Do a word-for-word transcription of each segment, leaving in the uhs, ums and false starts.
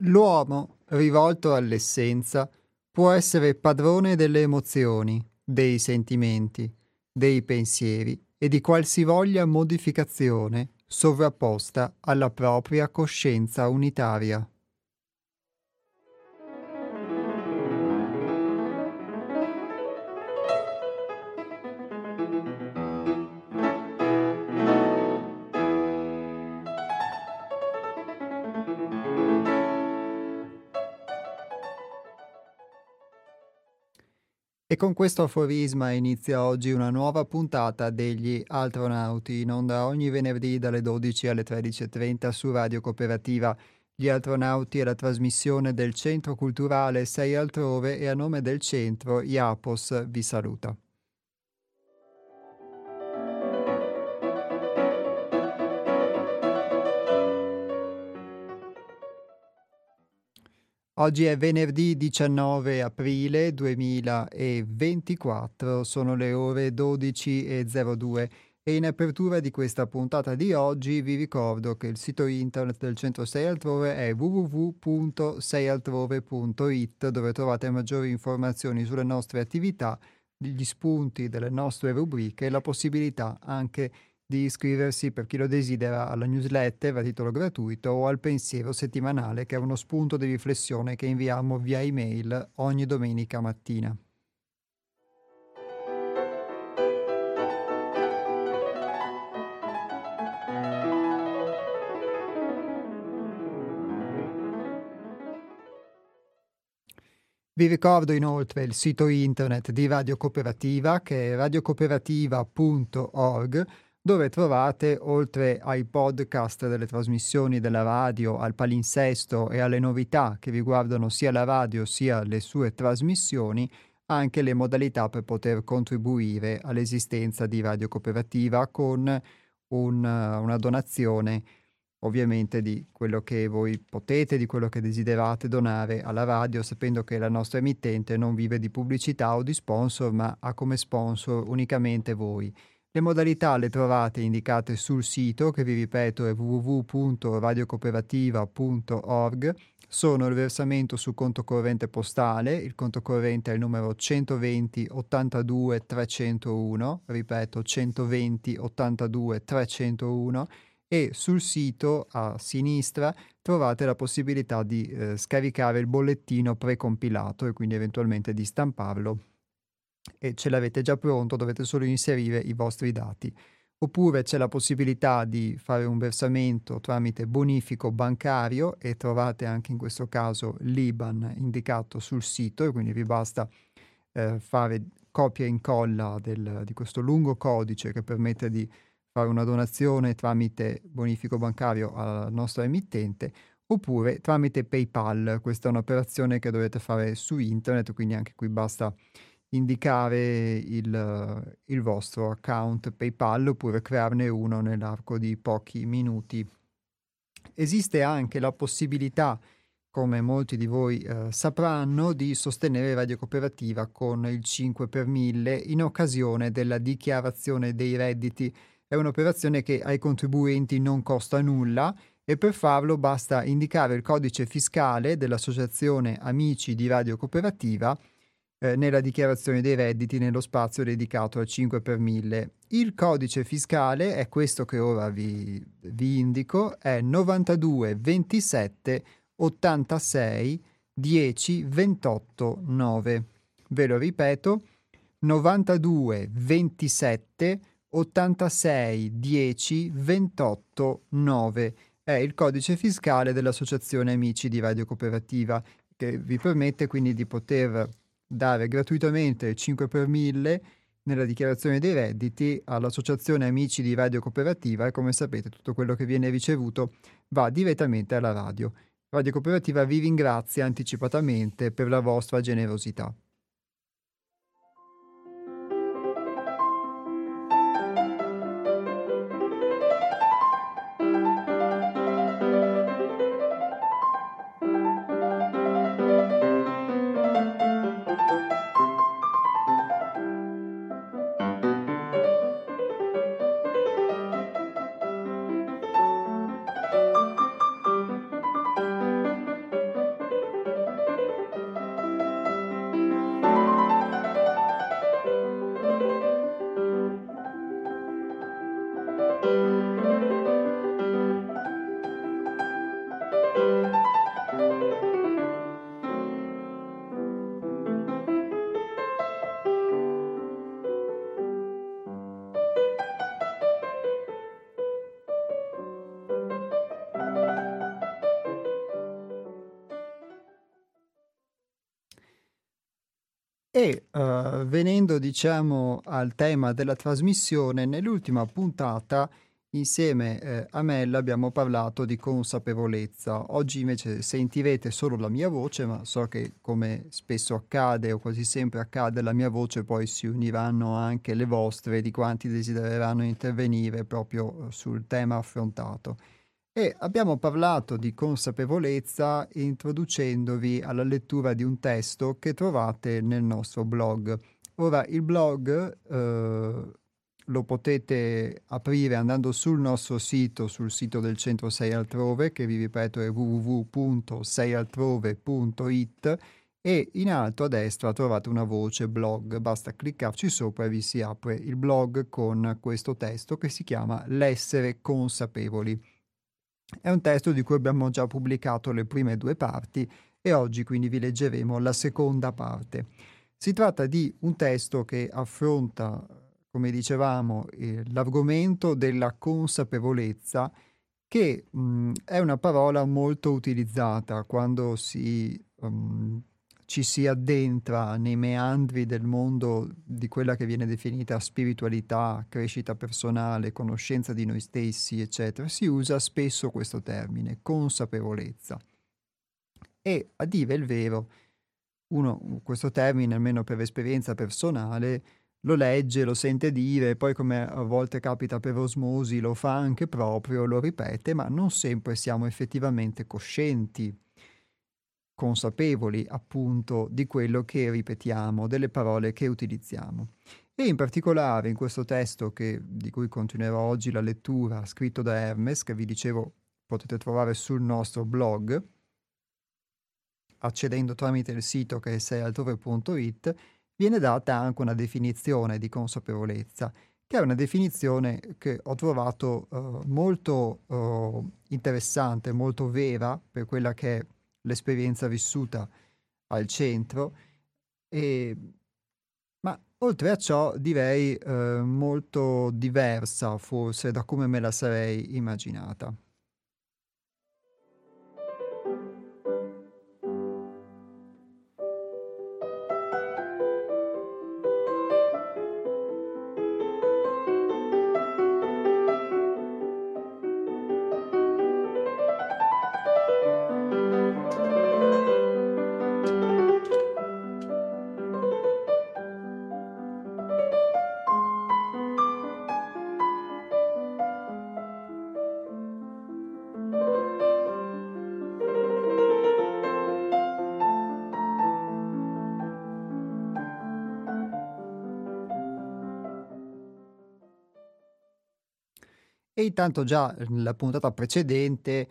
L'uomo, rivolto all'essenza, può essere padrone delle emozioni, dei sentimenti, dei pensieri e di qualsivoglia modificazione sovrapposta alla propria coscienza unitaria. E con questo aforisma inizia oggi una nuova puntata degli Altronauti, in onda ogni venerdì dalle dodici alle tredici e trenta su Radio Cooperativa. Gli Altronauti è la trasmissione del Centro Culturale Sei Altrove e a nome del centro IAPOS vi saluta. Oggi è venerdì diciannove aprile duemilaventiquattro, sono le ore dodici e zero due e in apertura di questa puntata di oggi vi ricordo che il sito internet del Centro Sei Altrove è w w w punto sei altrove punto i t, dove trovate maggiori informazioni sulle nostre attività, gli spunti delle nostre rubriche e la possibilità anche di iscriversi, per chi lo desidera, alla newsletter a titolo gratuito o al pensiero settimanale, che è uno spunto di riflessione che inviamo via email ogni domenica mattina. Vi ricordo inoltre il sito internet di Radio Cooperativa, che è radiocooperativa punto org, dove trovate, oltre ai podcast delle trasmissioni della radio, al palinsesto e alle novità che riguardano sia la radio sia le sue trasmissioni, anche le modalità per poter contribuire all'esistenza di Radio Cooperativa con un, una donazione, ovviamente, di quello che voi potete, di quello che desiderate donare alla radio, sapendo che la nostra emittente non vive di pubblicità o di sponsor, ma ha come sponsor unicamente voi. Le modalità le trovate indicate sul sito, che vi ripeto è w w w punto radiocooperativa punto org. Sono il versamento su conto corrente postale, il conto corrente è il numero centoventi ottantadue trecentouno, ripeto centoventi ottantadue trecentouno, e sul sito a sinistra trovate la possibilità di eh, scaricare il bollettino precompilato e quindi eventualmente di stamparlo, e ce l'avete già pronto, dovete solo inserire i vostri dati. Oppure c'è la possibilità di fare un versamento tramite bonifico bancario e trovate anche in questo caso l'I B A N indicato sul sito, e quindi vi basta eh, fare copia e incolla del, di questo lungo codice che permette di fare una donazione tramite bonifico bancario alla nostra emittente, oppure tramite PayPal. Questa è un'operazione che dovete fare su internet, quindi anche qui basta indicare il, il vostro account PayPal oppure crearne uno nell'arco di pochi minuti. Esiste anche la possibilità, come molti di voi eh, sapranno, di sostenere Radio Cooperativa con il cinque per mille in occasione della dichiarazione dei redditi. È un'operazione che ai contribuenti non costa nulla e per farlo basta indicare il codice fiscale dell'Associazione Amici di Radio Cooperativa eh, nella dichiarazione dei redditi nello spazio dedicato al cinque per mille. Il codice fiscale è questo che ora vi, vi indico, è novantadue ventisette ottantasei dieci ventotto nove. Ve lo ripeto, novantadue ventisette ottantasei dieci ventotto nove. È il codice fiscale dell'Associazione Amici di Radio Cooperativa, che vi permette quindi di poter dare gratuitamente il cinque per mille nella dichiarazione dei redditi all'Associazione Amici di Radio Cooperativa, e come sapete tutto quello che viene ricevuto va direttamente alla radio. Radio Cooperativa vi ringrazia anticipatamente per la vostra generosità. E uh, venendo diciamo al tema della trasmissione, nell'ultima puntata insieme eh, a Mel abbiamo parlato di consapevolezza. Oggi invece sentirete solo la mia voce, ma so che come spesso accade o quasi sempre accade, la mia voce poi si uniranno anche le vostre di quanti desidereranno intervenire proprio sul tema affrontato. E abbiamo parlato di consapevolezza introducendovi alla lettura di un testo che trovate nel nostro blog. Ora, il blog eh, lo potete aprire andando sul nostro sito, sul sito del Centro sei Altrove, che vi ripeto è w w w punto sei altrove punto i t, e in alto a destra trovate una voce blog, basta cliccarci sopra e vi si apre il blog con questo testo che si chiama L'essere consapevoli. È un testo di cui abbiamo già pubblicato le prime due parti e oggi quindi vi leggeremo la seconda parte. Si tratta di un testo che affronta, come dicevamo, eh, l'argomento della consapevolezza, che mh, è una parola molto utilizzata quando si, um, ci si addentra nei meandri del mondo di quella che viene definita spiritualità, crescita personale, conoscenza di noi stessi, eccetera. Si usa spesso questo termine, consapevolezza. E a dire il vero, uno questo termine, almeno per esperienza personale, lo legge, lo sente dire, poi come a volte capita per osmosi, lo fa anche proprio, lo ripete, ma non sempre siamo effettivamente coscienti, consapevoli appunto di quello che ripetiamo, delle parole che utilizziamo. E in particolare in questo testo che, di cui continuerò oggi la lettura, scritto da Hermes, che vi dicevo potete trovare sul nostro blog, accedendo tramite il sito che è sei altrove punto i t, viene data anche una definizione di consapevolezza, che è una definizione che ho trovato uh, molto uh, interessante, molto vera per quella che è l'esperienza vissuta al centro, e, ma oltre a ciò direi uh, molto diversa forse da come me la sarei immaginata. E intanto già nella puntata precedente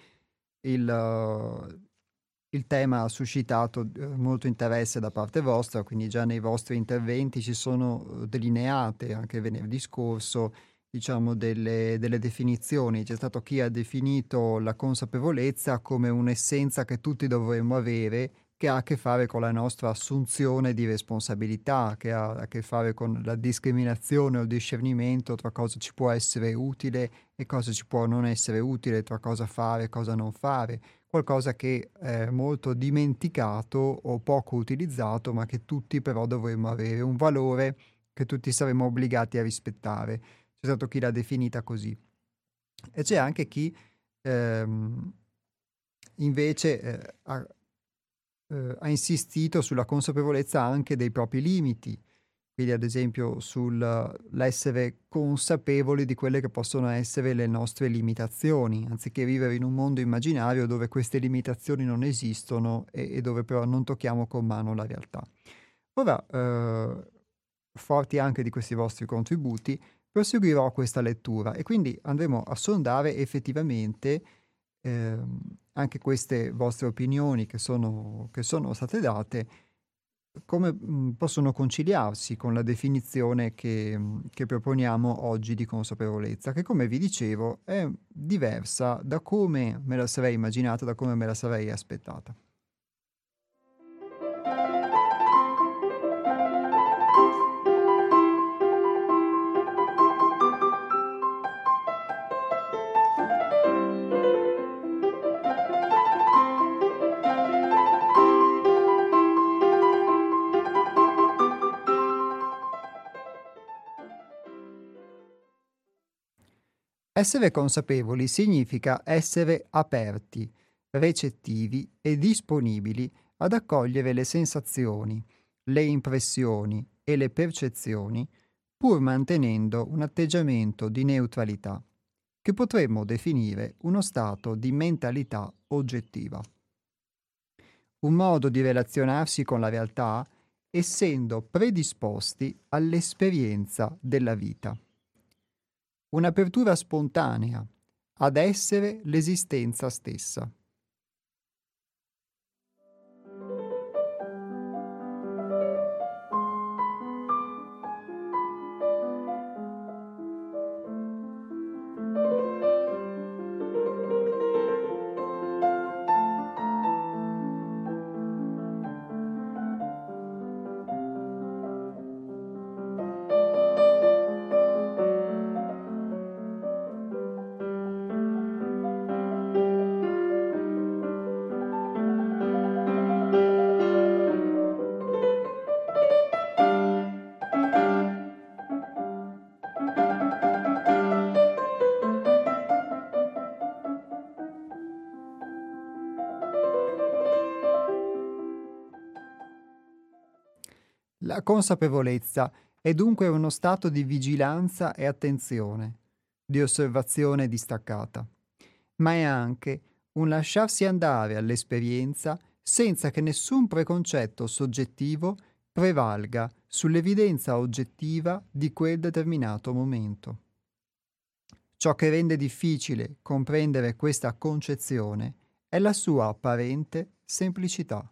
il, il tema ha suscitato eh, molto interesse da parte vostra, quindi già nei vostri interventi ci sono eh, delineate anche venerdì scorso, diciamo, delle, delle definizioni. C'è stato chi ha definito la consapevolezza come un'essenza che tutti dovremmo avere, che ha a che fare con la nostra assunzione di responsabilità, che ha a che fare con la discriminazione o il discernimento tra cosa ci può essere utile e cosa ci può non essere utile, tra cosa fare e cosa non fare, qualcosa che è molto dimenticato o poco utilizzato, ma che tutti però dovremmo avere, un valore che tutti saremmo obbligati a rispettare. C'è stato chi l'ha definita così. E c'è anche chi ehm, invece eh, ha, eh, ha insistito sulla consapevolezza anche dei propri limiti, quindi ad esempio sull'essere consapevoli di quelle che possono essere le nostre limitazioni, anziché vivere in un mondo immaginario dove queste limitazioni non esistono e, e dove però non tocchiamo con mano la realtà. Ora, eh, forti anche di questi vostri contributi, proseguirò questa lettura e quindi andremo a sondare effettivamente ehm, anche queste vostre opinioni che sono, che sono state date, come mh, possono conciliarsi con la definizione che, mh, che proponiamo oggi di consapevolezza, che come vi dicevo è diversa da come me la sarei immaginata, da come me la sarei aspettata. Essere consapevoli significa essere aperti, recettivi e disponibili ad accogliere le sensazioni, le impressioni e le percezioni, pur mantenendo un atteggiamento di neutralità, che potremmo definire uno stato di mentalità oggettiva. Un modo di relazionarsi con la realtà essendo predisposti all'esperienza della vita. Un'apertura spontanea ad essere l'esistenza stessa. La consapevolezza è dunque uno stato di vigilanza e attenzione, di osservazione distaccata, ma è anche un lasciarsi andare all'esperienza senza che nessun preconcetto soggettivo prevalga sull'evidenza oggettiva di quel determinato momento. Ciò che rende difficile comprendere questa concezione è la sua apparente semplicità.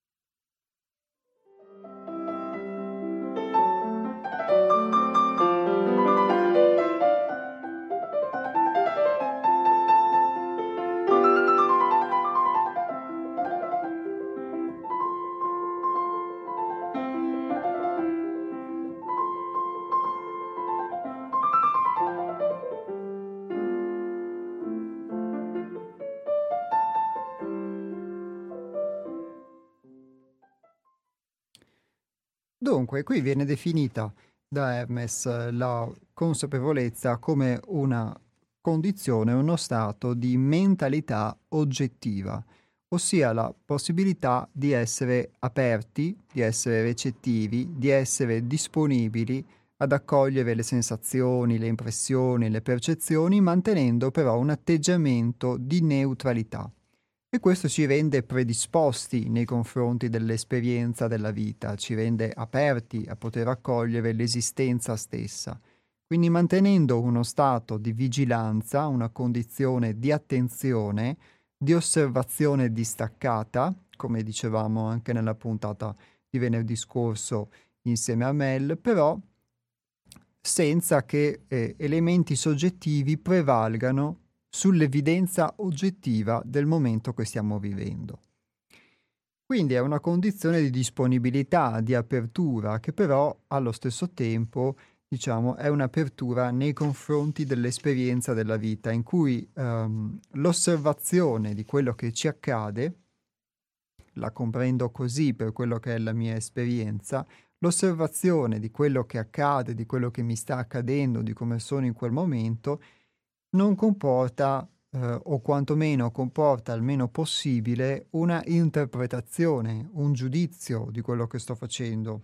Dunque, qui viene definita da Hermes eh, la consapevolezza come una condizione, uno stato di mentalità oggettiva, ossia la possibilità di essere aperti, di essere recettivi, di essere disponibili ad accogliere le sensazioni, le impressioni, le percezioni, mantenendo però un atteggiamento di neutralità. E questo ci rende predisposti nei confronti dell'esperienza della vita, ci rende aperti a poter accogliere l'esistenza stessa. Quindi mantenendo uno stato di vigilanza, una condizione di attenzione, di osservazione distaccata, come dicevamo anche nella puntata di venerdì scorso insieme a Mel, però senza che eh, elementi soggettivi prevalgano sull'evidenza oggettiva del momento che stiamo vivendo. Quindi è una condizione di disponibilità, di apertura, che però allo stesso tempo, diciamo, è un'apertura nei confronti dell'esperienza della vita, in cui ehm, l'osservazione di quello che ci accade, la comprendo così per quello che è la mia esperienza, l'osservazione di quello che accade, di quello che mi sta accadendo, di come sono in quel momento, non comporta, eh, o quantomeno comporta il meno possibile, una interpretazione, un giudizio di quello che sto facendo,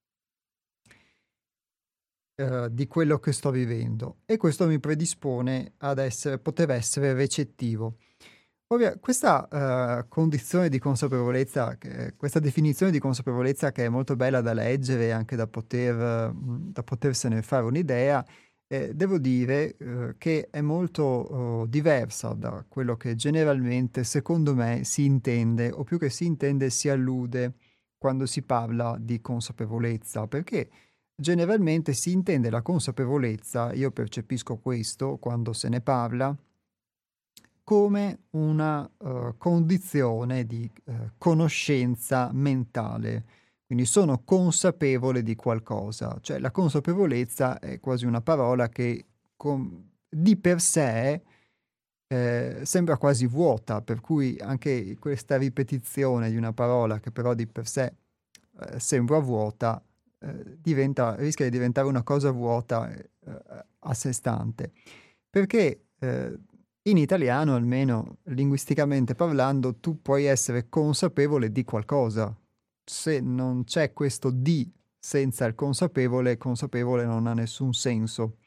eh, di quello che sto vivendo. E questo mi predispone ad essere, poter essere recettivo. Ovvia, questa eh, condizione di consapevolezza, che, questa definizione di consapevolezza che è molto bella da leggere e anche da, poter, mh, da potersene fare un'idea, Eh, devo dire eh, che è molto oh, diversa da quello che generalmente, secondo me, si intende, o più che si intende, si allude quando si parla di consapevolezza, perché generalmente si intende la consapevolezza, io percepisco questo quando se ne parla, come una uh, condizione di uh, conoscenza mentale. Quindi sono consapevole di qualcosa, cioè la consapevolezza è quasi una parola che com- di per sé eh, sembra quasi vuota, per cui anche questa ripetizione di una parola che però di per sé eh, sembra vuota, eh, diventa, rischia di diventare una cosa vuota eh, a sé stante. Perché eh, in italiano, almeno linguisticamente parlando, tu puoi essere consapevole di qualcosa. Se non c'è questo di senza il consapevole, consapevole non ha nessun senso.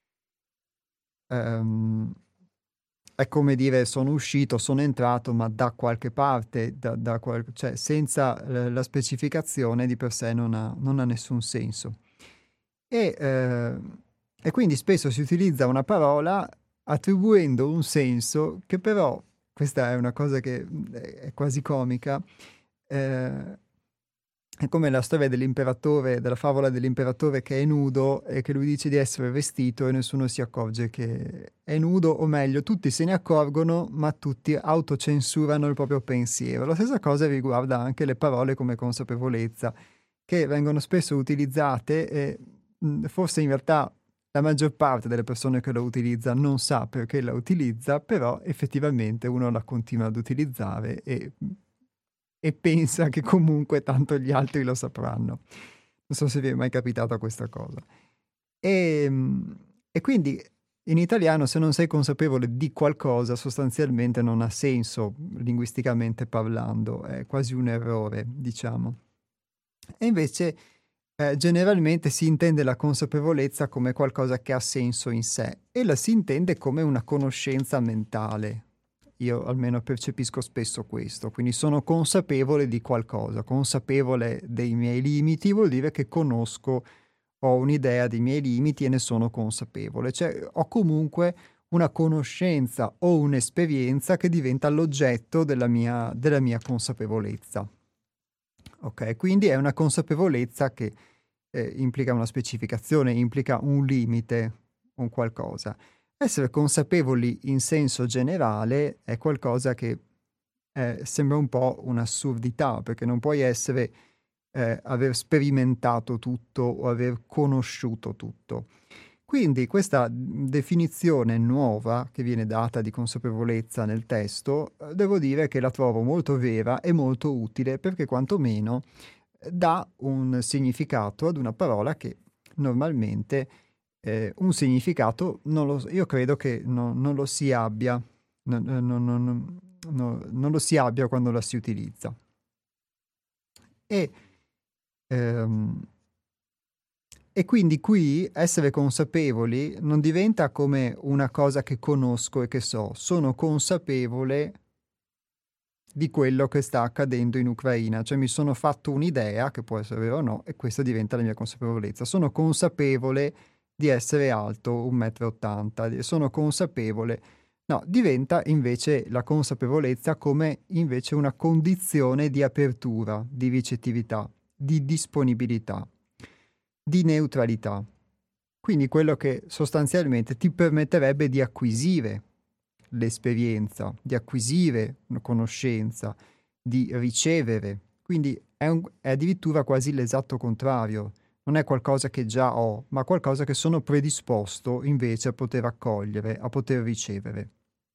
Um, è come dire sono uscito, sono entrato, ma da qualche parte, da, da qual- cioè senza eh, la specificazione di per sé non ha, non ha nessun senso. E, eh, e quindi spesso si utilizza una parola attribuendo un senso che però, questa è una cosa che mm, è quasi comica, eh, è come la storia dell'imperatore, della favola dell'imperatore che è nudo e che lui dice di essere vestito e nessuno si accorge che è nudo, o meglio, tutti se ne accorgono, ma tutti autocensurano il proprio pensiero. La stessa cosa riguarda anche le parole come consapevolezza, che vengono spesso utilizzate e mh, forse in realtà la maggior parte delle persone che lo utilizza non sa perché la utilizza, però effettivamente uno la continua ad utilizzare e e pensa che comunque tanto gli altri lo sapranno. Non so se vi è mai capitata questa cosa. E, e quindi in italiano se non sei consapevole di qualcosa sostanzialmente non ha senso linguisticamente parlando, è quasi un errore, diciamo. E invece eh, generalmente si intende la consapevolezza come qualcosa che ha senso in sé e la si intende come una conoscenza mentale. Io almeno percepisco spesso questo, quindi sono consapevole di qualcosa, consapevole dei miei limiti vuol dire che conosco, ho un'idea dei miei limiti e ne sono consapevole, cioè ho comunque una conoscenza o un'esperienza che diventa l'oggetto della mia, della mia consapevolezza. Ok, quindi è una consapevolezza che eh, implica una specificazione, implica un limite, un qualcosa. Essere consapevoli in senso generale è qualcosa che eh, sembra un po' un'assurdità, perché non puoi essere eh, aver sperimentato tutto o aver conosciuto tutto. Quindi questa definizione nuova che viene data di consapevolezza nel testo, eh, devo dire che la trovo molto vera e molto utile perché quantomeno eh, dà un significato ad una parola che normalmente eh, un significato non lo, io credo che no- non lo si abbia, no- no- no- no- no- no- non lo si abbia quando la si utilizza. E ehm, E quindi qui essere consapevoli non diventa come una cosa che conosco e che so, sono consapevole di quello che sta accadendo in Ucraina, cioè mi sono fatto un'idea, che può essere vero o no, e questa diventa la mia consapevolezza. Sono consapevole di essere alto un metro e ottanta m, sono consapevole, no, diventa invece la consapevolezza come invece una condizione di apertura, di ricettività, di disponibilità, di neutralità. Quindi quello che sostanzialmente ti permetterebbe di acquisire l'esperienza, di acquisire una conoscenza, di ricevere. Quindi è, un- è addirittura quasi l'esatto contrario. Non è qualcosa che già ho, ma qualcosa che sono predisposto invece a poter accogliere, a poter ricevere.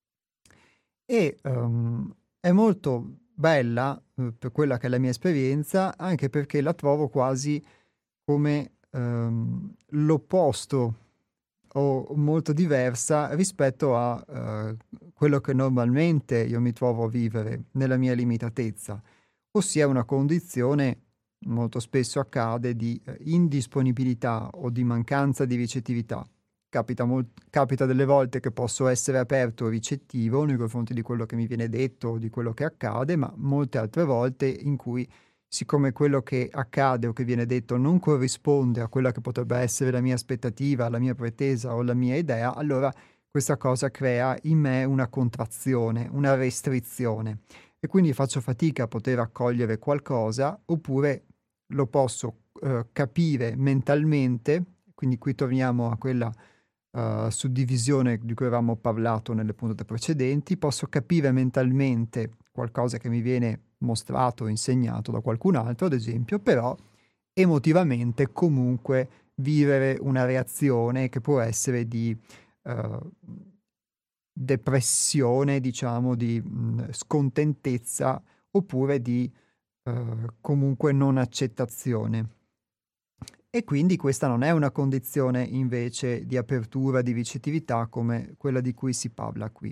E ehm, è molto bella, eh, per quella che è la mia esperienza, anche perché la trovo quasi come ehm, l'opposto o molto diversa rispetto a eh, quello che normalmente io mi trovo a vivere nella mia limitatezza, ossia una condizione, molto spesso accade, di eh, indisponibilità o di mancanza di ricettività. Capita, mol- capita delle volte che posso essere aperto o ricettivo nei confronti di quello che mi viene detto o di quello che accade, ma molte altre volte in cui, siccome quello che accade o che viene detto non corrisponde a quella che potrebbe essere la mia aspettativa, la mia pretesa o la mia idea, allora questa cosa crea in me una contrazione, una restrizione e quindi faccio fatica a poter accogliere qualcosa oppure lo posso eh, capire mentalmente, quindi qui torniamo a quella uh, suddivisione di cui avevamo parlato nelle puntate precedenti, posso capire mentalmente qualcosa che mi viene mostrato o insegnato da qualcun altro, ad esempio, però emotivamente comunque vivere una reazione che può essere di uh, depressione, diciamo, di mh, scontentezza oppure di uh, comunque non accettazione. e quindi questa non è una condizione invece di apertura, di ricettività come quella di cui si parla qui.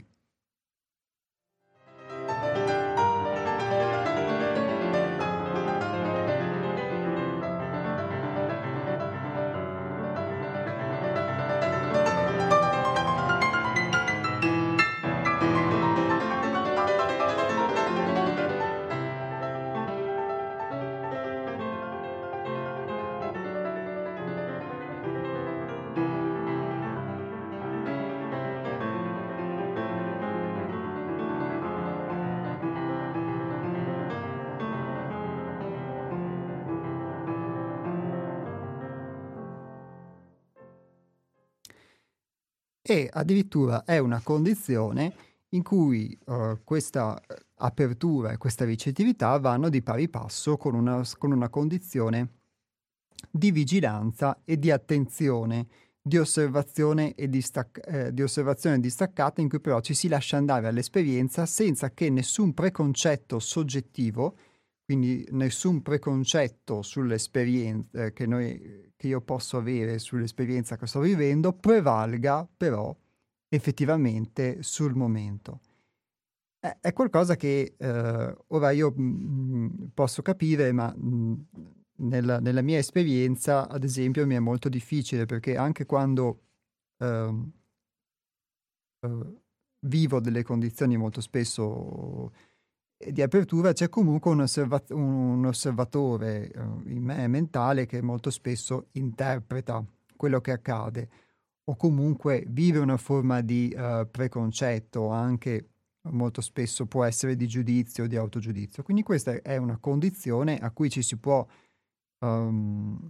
E addirittura è una condizione in cui uh, questa apertura e questa ricettività vanno di pari passo con una, con una condizione di vigilanza e di attenzione, di osservazione, e distac- eh, di osservazione distaccata, in cui però ci si lascia andare all'esperienza senza che nessun preconcetto soggettivo, quindi nessun preconcetto sull'esperienza eh, che, noi, che io posso avere sull'esperienza che sto vivendo, prevalga però effettivamente sul momento. È, è qualcosa che eh, ora io mh, posso capire, ma mh, nella, nella mia esperienza, ad esempio, mi è molto difficile, perché anche quando ehm, eh, vivo delle condizioni molto spesso eh, di apertura, c'è comunque un, osserva- un osservatore eh, in me mentale che molto spesso interpreta quello che accade o comunque vive una forma di eh, preconcetto, anche molto spesso può essere di giudizio o di autogiudizio. Quindi questa è una condizione a cui ci si può um,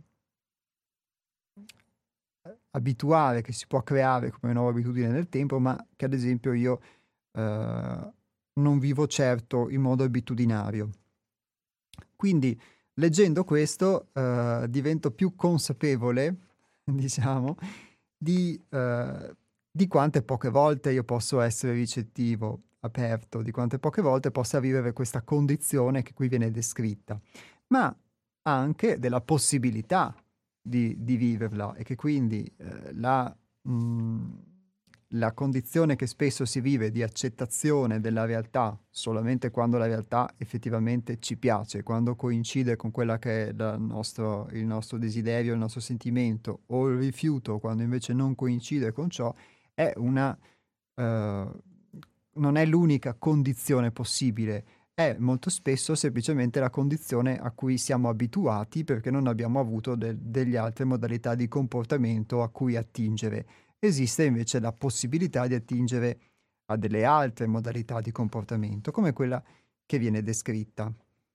abituare, che si può creare come nuova abitudine nel tempo, ma che ad esempio io eh, non vivo certo in modo abitudinario. Quindi leggendo questo eh, divento più consapevole, diciamo, di, eh, di quante poche volte io posso essere ricettivo, aperto, di quante poche volte possa vivere questa condizione che qui viene descritta, ma anche della possibilità di, di viverla, e che quindi eh, la, mh, la condizione che spesso si vive di accettazione della realtà solamente quando la realtà effettivamente ci piace, quando coincide con quella che è la nostro, il nostro desiderio, il nostro sentimento, o il rifiuto quando invece non coincide con ciò, è una, eh, non è l'unica condizione possibile, è molto spesso semplicemente la condizione a cui siamo abituati perché non abbiamo avuto de- delle altre modalità di comportamento a cui attingere. Esiste invece la possibilità di attingere a delle altre modalità di comportamento, come quella che viene descritta.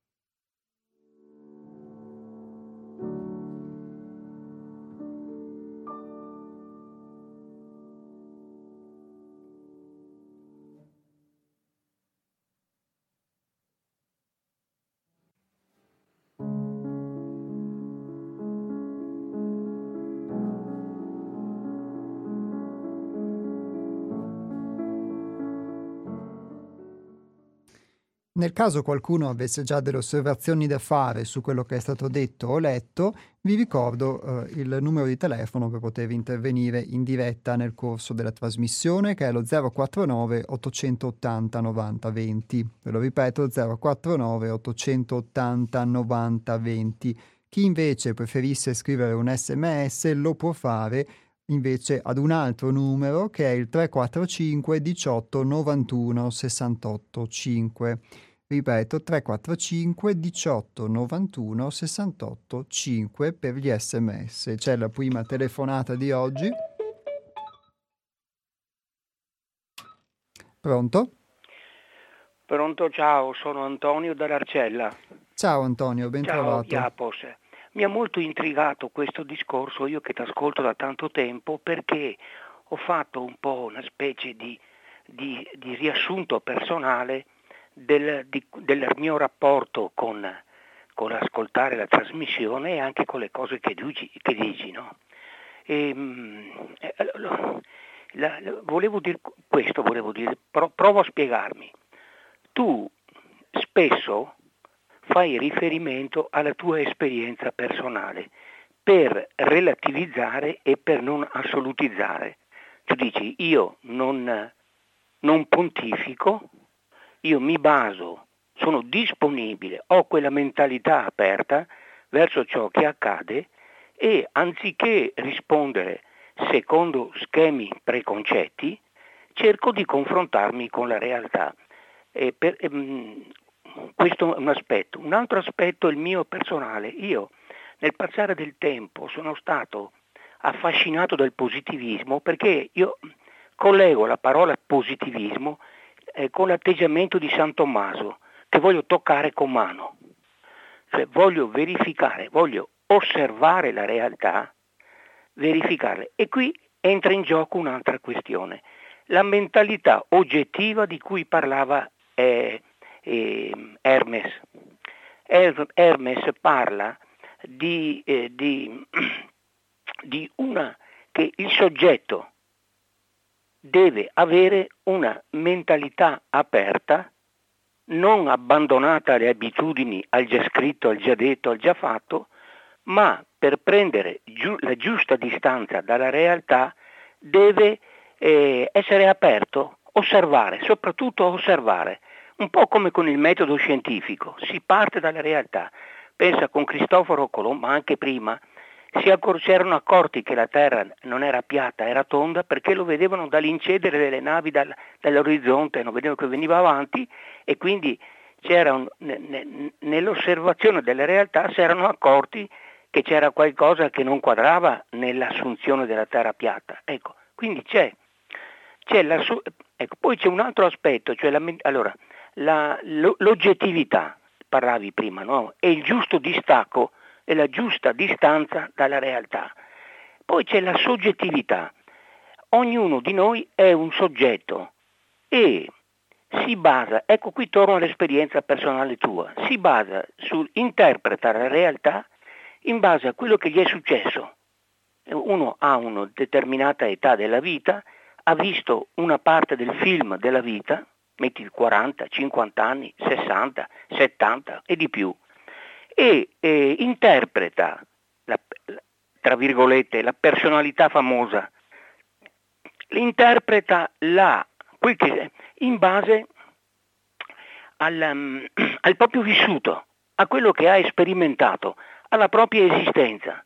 Nel caso qualcuno avesse già delle osservazioni da fare su quello che è stato detto o letto, vi ricordo eh, il numero di telefono per poter intervenire in diretta nel corso della trasmissione, che è lo zero quattro nove ottocentottanta novanta venti. Ve lo ripeto, zero quattro nove ottocentottanta novanta venti. Chi invece preferisse scrivere un sms lo può fare invece ad un altro numero, che è il tre quattro cinque diciotto novantuno sessantotto cinque. Ripeto, tre quattro cinque diciotto novantuno sessantotto cinque per gli sms. C'è la prima telefonata di oggi. Pronto? Pronto, ciao, sono Antonio dall'Arcella. Ciao Antonio, ben Ciao, trovato. Iapos. Mi ha molto intrigato questo discorso, io che ti ascolto da tanto tempo, perché ho fatto un po' una specie di, di, di riassunto personale del, di, del mio rapporto con, con ascoltare la trasmissione e anche con le cose che dici, che dici no? E, eh, la, la, volevo dire questo, volevo dire, pro, provo a spiegarmi. Tu spesso fai riferimento alla tua esperienza personale, per relativizzare e per non assolutizzare. Tu dici, io non, non pontifico, io mi baso, sono disponibile, ho quella mentalità aperta verso ciò che accade e anziché rispondere secondo schemi preconcetti, cerco di confrontarmi con la realtà. E per, ehm, questo è un aspetto. Un altro aspetto è il mio personale. Io nel passare del tempo sono stato affascinato dal positivismo perché io collego la parola positivismo eh, con l'atteggiamento di San Tommaso che voglio toccare con mano, cioè voglio verificare, voglio osservare la realtà, verificarle. E qui entra in gioco un'altra questione, la mentalità oggettiva di cui parlava eh, eh, Hermes. Hermes parla di, eh, di, di una che il soggetto deve avere una mentalità aperta, non abbandonata alle abitudini, al già scritto, al già detto, al già fatto, ma per prendere giu- la giusta distanza dalla realtà deve eh, essere aperto, osservare, soprattutto osservare, un po' come con il metodo scientifico, si parte dalla realtà. Pensa con Cristoforo Colombo, ma anche prima, si accor- si erano accorti che la Terra non era piatta, era tonda, perché lo vedevano dall'incedere delle navi dal, dall'orizzonte, non vedevano che veniva avanti, e quindi c'era un, ne, ne, nell'osservazione delle realtà si erano accorti che c'era qualcosa che non quadrava nell'assunzione della Terra piatta. Ecco, quindi c'è, c'è la, ecco, poi c'è un altro aspetto, cioè la, allora, la, l'oggettività, parlavi prima, no? E il giusto distacco e la giusta distanza dalla realtà. Poi c'è la soggettività. Ognuno di noi è un soggetto e si basa, ecco qui torno all'esperienza personale tua, si basa sul interpretare la realtà in base a quello che gli è successo. Uno ha una determinata età della vita, ha visto una parte del film della vita, metti quaranta, cinquanta anni, sessanta, settanta e di più, e eh, interpreta, la, tra virgolette, la personalità famosa, interpreta la, quel che, in base al, um, al proprio vissuto, a quello che ha sperimentato, alla propria esistenza,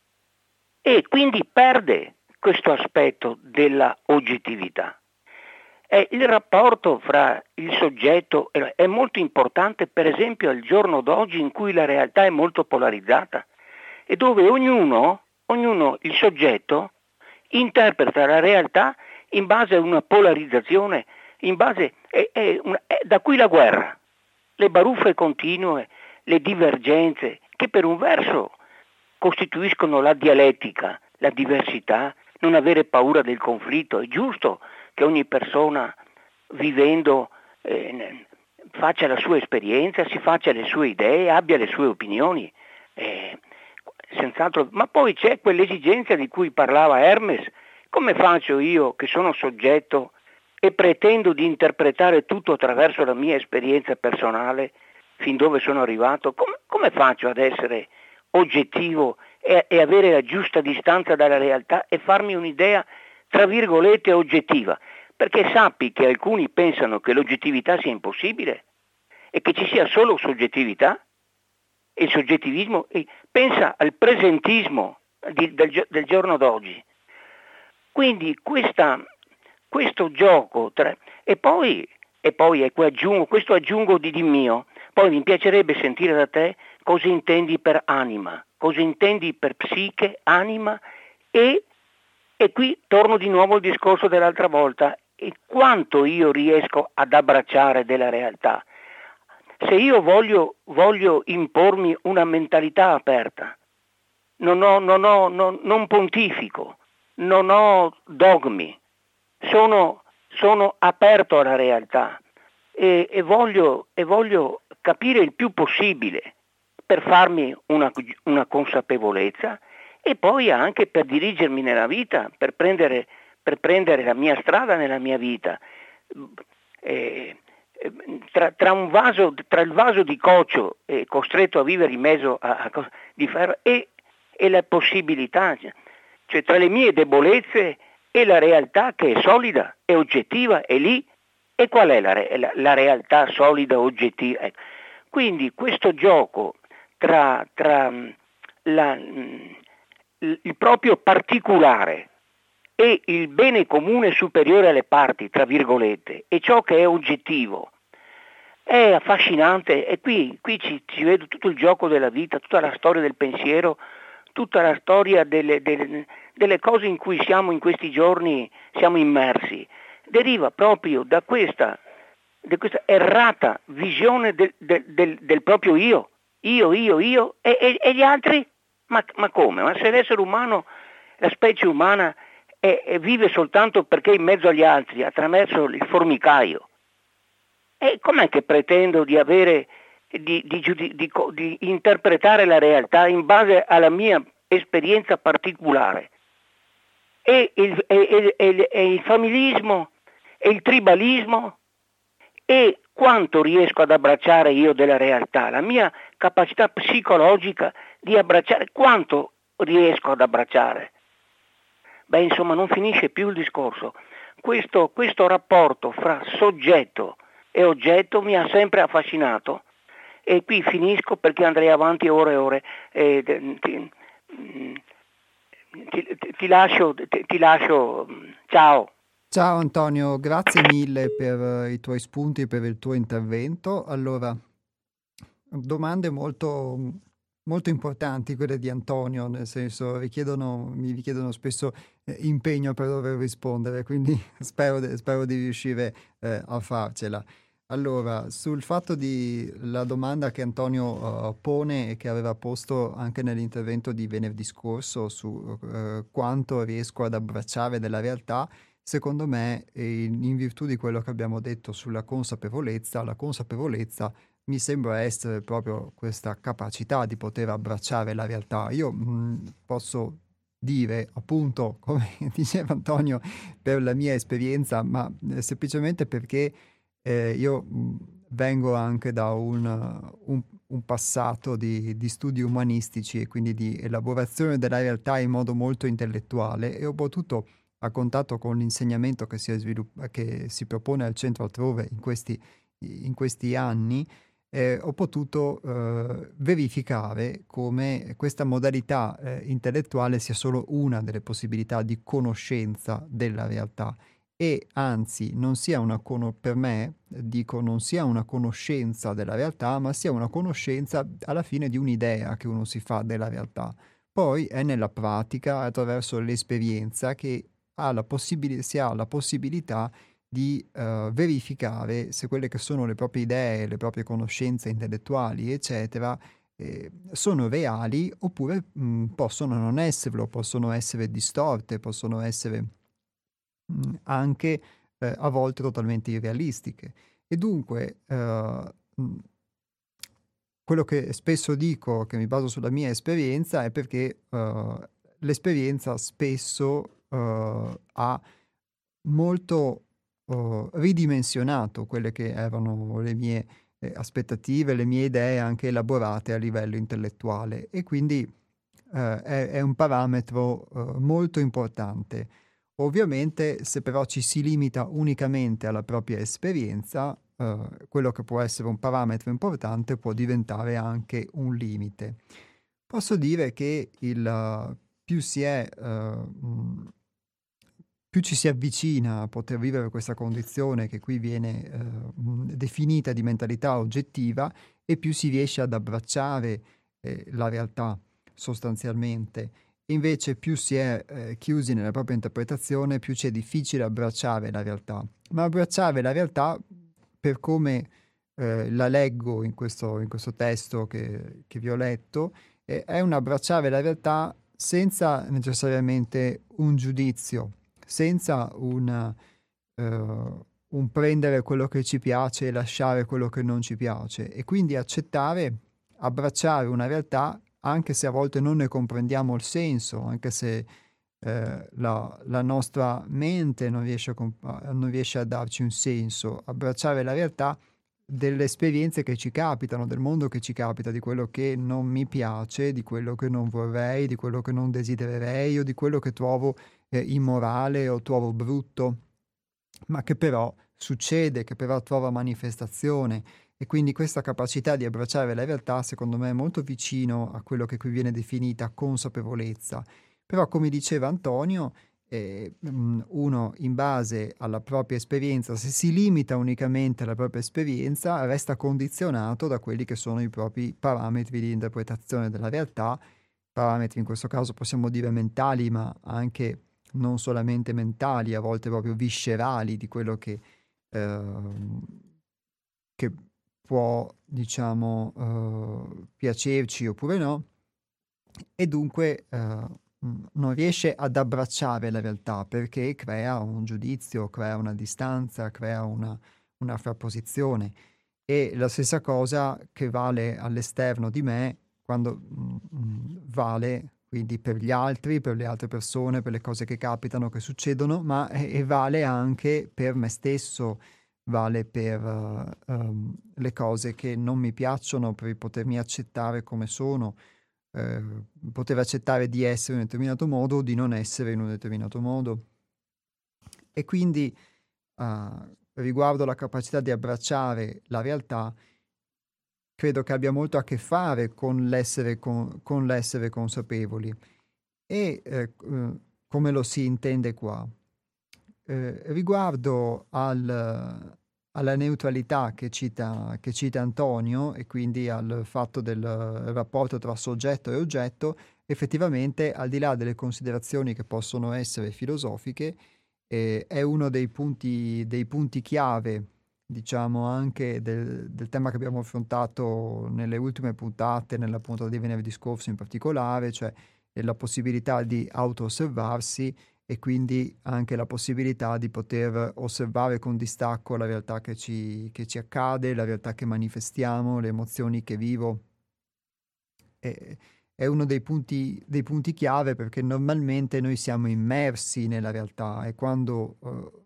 e quindi perde questo aspetto della oggettività. Eh, il rapporto fra il soggetto è molto importante, per esempio al giorno d'oggi in cui la realtà è molto polarizzata e dove ognuno, ognuno il soggetto interpreta la realtà in base a una polarizzazione, in base, è, è una, è, da qui la guerra, le baruffe continue, le divergenze, che per un verso costituiscono la dialettica, la diversità, non avere paura del conflitto. È giusto che ogni persona vivendo eh, faccia la sua esperienza, si faccia le sue idee, abbia le sue opinioni, eh, senz'altro. Ma poi c'è quell'esigenza di cui parlava Hermes. Come faccio io che sono soggetto e pretendo di interpretare tutto attraverso la mia esperienza personale fin dove sono arrivato? Come, come faccio ad essere oggettivo e, e avere la giusta distanza dalla realtà e farmi un'idea tra virgolette oggettiva? Perché sappi che alcuni pensano che l'oggettività sia impossibile e che ci sia solo soggettività e il soggettivismo, e pensa al presentismo di, del, del giorno d'oggi. Quindi questa, questo gioco tra, e poi, e poi ecco, aggiungo, questo aggiungo di, di mio, poi mi piacerebbe sentire da te cosa intendi per anima, cosa intendi per psiche, anima, e, e qui torno di nuovo al discorso dell'altra volta, e quanto io riesco ad abbracciare della realtà. Se io voglio, voglio impormi una mentalità aperta, non, ho, non, ho, non, non pontifico, non ho dogmi, sono, sono aperto alla realtà e, e, voglio, e voglio capire il più possibile per farmi una, una consapevolezza e poi anche per dirigermi nella vita, per prendere, per prendere la mia strada nella mia vita. Eh, tra, tra, un vaso, tra il vaso di coccio eh, costretto a vivere in mezzo a, a di ferro e e le possibilità, cioè tra le mie debolezze e la realtà che è solida, è oggettiva, è lì. E qual è la, re- la, la realtà solida, oggettiva? Ecco. Quindi questo gioco tra, tra la, il proprio particolare e il bene comune superiore alle parti, tra virgolette, e ciò che è oggettivo, è affascinante. E qui, qui ci, ci vedo tutto il gioco della vita, tutta la storia del pensiero, tutta la storia delle, delle, delle cose in cui siamo in questi giorni, siamo immersi. Deriva proprio da questa, da questa errata visione del, del, del, del proprio io, io, io, io, e, e, e gli altri? Ma, ma come? Ma se l'essere umano, la specie umana, è, è, vive soltanto perché è in mezzo agli altri, attraverso il formicaio, e com'è che pretendo di avere, di, di, di, di, di interpretare la realtà in base alla mia esperienza particolare? E il, e, e, e il familismo e il tribalismo, e quanto riesco ad abbracciare io della realtà, la mia capacità psicologica di abbracciare, quanto riesco ad abbracciare? Beh, insomma, non finisce più il discorso. Questo, questo rapporto fra soggetto e oggetto mi ha sempre affascinato, e qui finisco perché andrei avanti ore e ore. Eh, ti, ti, ti, lascio, ti, ti lascio, ciao. Ciao Antonio, grazie mille per i tuoi spunti e per il tuo intervento. Allora, domande molto, molto importanti quelle di Antonio, nel senso richiedono, mi richiedono spesso eh, impegno per dover rispondere, quindi spero, de- spero di riuscire eh, a farcela. Allora, sul fatto di la domanda che Antonio uh, pone e che aveva posto anche nell'intervento di venerdì scorso su uh, quanto riesco ad abbracciare della realtà, secondo me, in, in virtù di quello che abbiamo detto sulla consapevolezza, la consapevolezza mi sembra essere proprio questa capacità di poter abbracciare la realtà. Io mh, posso dire, appunto, come diceva Antonio, per la mia esperienza, ma eh, semplicemente perché eh, io mh, vengo anche da un, uh, un, un passato di, di studi umanistici e quindi di elaborazione della realtà in modo molto intellettuale, e ho potuto, a contatto con l'insegnamento che si, è svilupp- che si propone al centro altrove in questi, in questi anni, eh, ho potuto eh, verificare come questa modalità eh, intellettuale sia solo una delle possibilità di conoscenza della realtà, e anzi non sia una cono- per me, dico, non sia una conoscenza della realtà, ma sia una conoscenza alla fine di un'idea che uno si fa della realtà. Poi è nella pratica, attraverso l'esperienza, che ha la possibili- si ha la possibilità di eh, verificare se quelle che sono le proprie idee, le proprie conoscenze intellettuali, eccetera, eh, sono reali oppure mh, possono non esserlo, possono essere distorte, possono essere mh, anche eh, a volte totalmente irrealistiche. E dunque, eh, mh, quello che spesso dico, che mi baso sulla mia esperienza, è perché eh, l'esperienza spesso eh, ha molto uh, ridimensionato quelle che erano le mie eh, aspettative, le mie idee anche elaborate a livello intellettuale, e quindi eh, è, è un parametro uh, molto importante. Ovviamente, se però ci si limita unicamente alla propria esperienza, uh, quello che può essere un parametro importante può diventare anche un limite. Posso dire che il, uh, più si è uh, mh, più ci si avvicina a poter vivere questa condizione che qui viene eh, mh, definita di mentalità oggettiva, e più si riesce ad abbracciare eh, la realtà sostanzialmente. Invece più si è eh, chiusi nella propria interpretazione, più ci è difficile abbracciare la realtà. Ma abbracciare la realtà, per come eh, la leggo in questo, in questo testo che, che vi ho letto, eh, è un abbracciare la realtà senza necessariamente un giudizio, senza un, eh, un prendere quello che ci piace e lasciare quello che non ci piace, e quindi accettare, abbracciare una realtà anche se a volte non ne comprendiamo il senso, anche se eh, la, la nostra mente non riesce a, comp- non riesce a darci un senso. Abbracciare la realtà delle esperienze che ci capitano, del mondo che ci capita, di quello che non mi piace, di quello che non vorrei, di quello che non desidererei o di quello che trovo eh, immorale o trovo brutto, ma che però succede, che però trova manifestazione. E quindi questa capacità di abbracciare la realtà, secondo me, è molto vicino a quello che qui viene definita consapevolezza. Però, come diceva Antonio, eh, mm, uno in base alla propria esperienza, se si limita unicamente alla propria esperienza, resta condizionato da quelli che sono i propri parametri di interpretazione della realtà, parametri in questo caso possiamo dire mentali, ma anche non solamente mentali, a volte proprio viscerali di quello che, ehm, che può, diciamo, eh, piacerci oppure no, e dunque eh, mh, non riesce ad abbracciare la realtà perché crea un giudizio, crea una distanza, crea una, una frapposizione. E la stessa cosa che vale all'esterno di me quando mh, mh, vale quindi per gli altri, per le altre persone, per le cose che capitano, che succedono, ma e, e vale anche per me stesso, vale per uh, um, le cose che non mi piacciono, per potermi accettare come sono, eh, poter accettare di essere in un determinato modo o di non essere in un determinato modo. E quindi uh, riguardo la capacità di abbracciare la realtà, credo che abbia molto a che fare con l'essere, con, con l'essere consapevoli. E eh, eh, come lo si intende qua? Eh, riguardo al, alla neutralità che cita, che cita Antonio e quindi al fatto del rapporto tra soggetto e oggetto, effettivamente al di là delle considerazioni che possono essere filosofiche, eh, è uno dei punti, dei punti chiave, diciamo, anche del, del tema che abbiamo affrontato nelle ultime puntate, nella puntata di venerdì scorso in particolare, cioè eh, la possibilità di auto-osservarsi e quindi anche la possibilità di poter osservare con distacco la realtà che ci, che ci accade, la realtà che manifestiamo, le emozioni che vivo. E, è uno dei punti, dei punti chiave perché normalmente noi siamo immersi nella realtà e quando eh,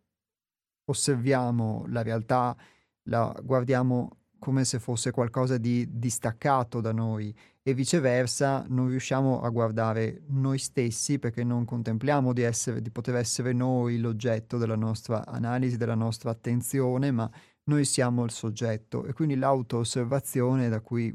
osserviamo la realtà, la guardiamo come se fosse qualcosa di distaccato da noi e viceversa non riusciamo a guardare noi stessi perché non contempliamo di essere, di poter essere noi l'oggetto della nostra analisi, della nostra attenzione, ma noi siamo il soggetto e quindi l'auto-osservazione da cui,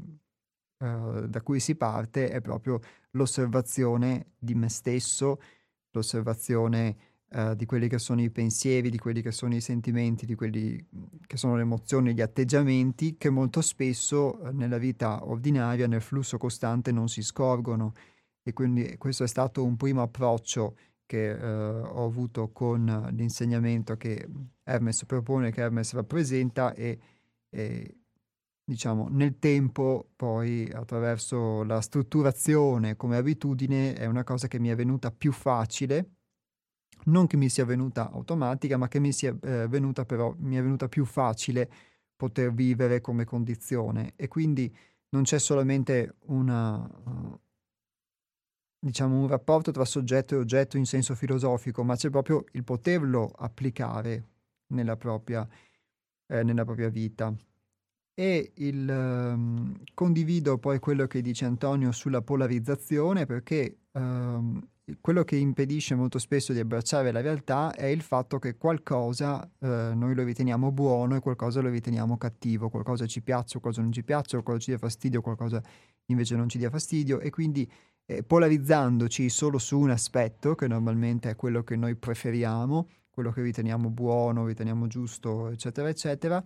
eh, da cui si parte è proprio l'osservazione di me stesso, l'osservazione eh, di quelli che sono i pensieri, di quelli che sono i sentimenti, di quelli mhmm, che sono le emozioni, gli atteggiamenti che molto spesso eh, nella vita ordinaria, nel flusso costante, non si scorgono. E quindi questo è stato un primo approccio che eh, ho avuto con l'insegnamento che Hermes propone, che Hermes rappresenta e, e diciamo, nel tempo, poi attraverso la strutturazione come abitudine, è una cosa che mi è venuta più facile, non che mi sia venuta automatica, ma che mi sia eh, venuta però, mi è venuta più facile poter vivere come condizione. E quindi non c'è solamente una, uh, diciamo, un rapporto tra soggetto e oggetto in senso filosofico, ma c'è proprio il poterlo applicare nella propria, eh, nella propria vita. E il, ehm, condivido poi quello che dice Antonio sulla polarizzazione perché ehm, quello che impedisce molto spesso di abbracciare la realtà è il fatto che qualcosa eh, noi lo riteniamo buono e qualcosa lo riteniamo cattivo, qualcosa ci piace, qualcosa non ci piace, qualcosa ci dia fastidio, qualcosa invece non ci dia fastidio e quindi eh, polarizzandoci solo su un aspetto che normalmente è quello che noi preferiamo, quello che riteniamo buono, riteniamo giusto, eccetera, eccetera,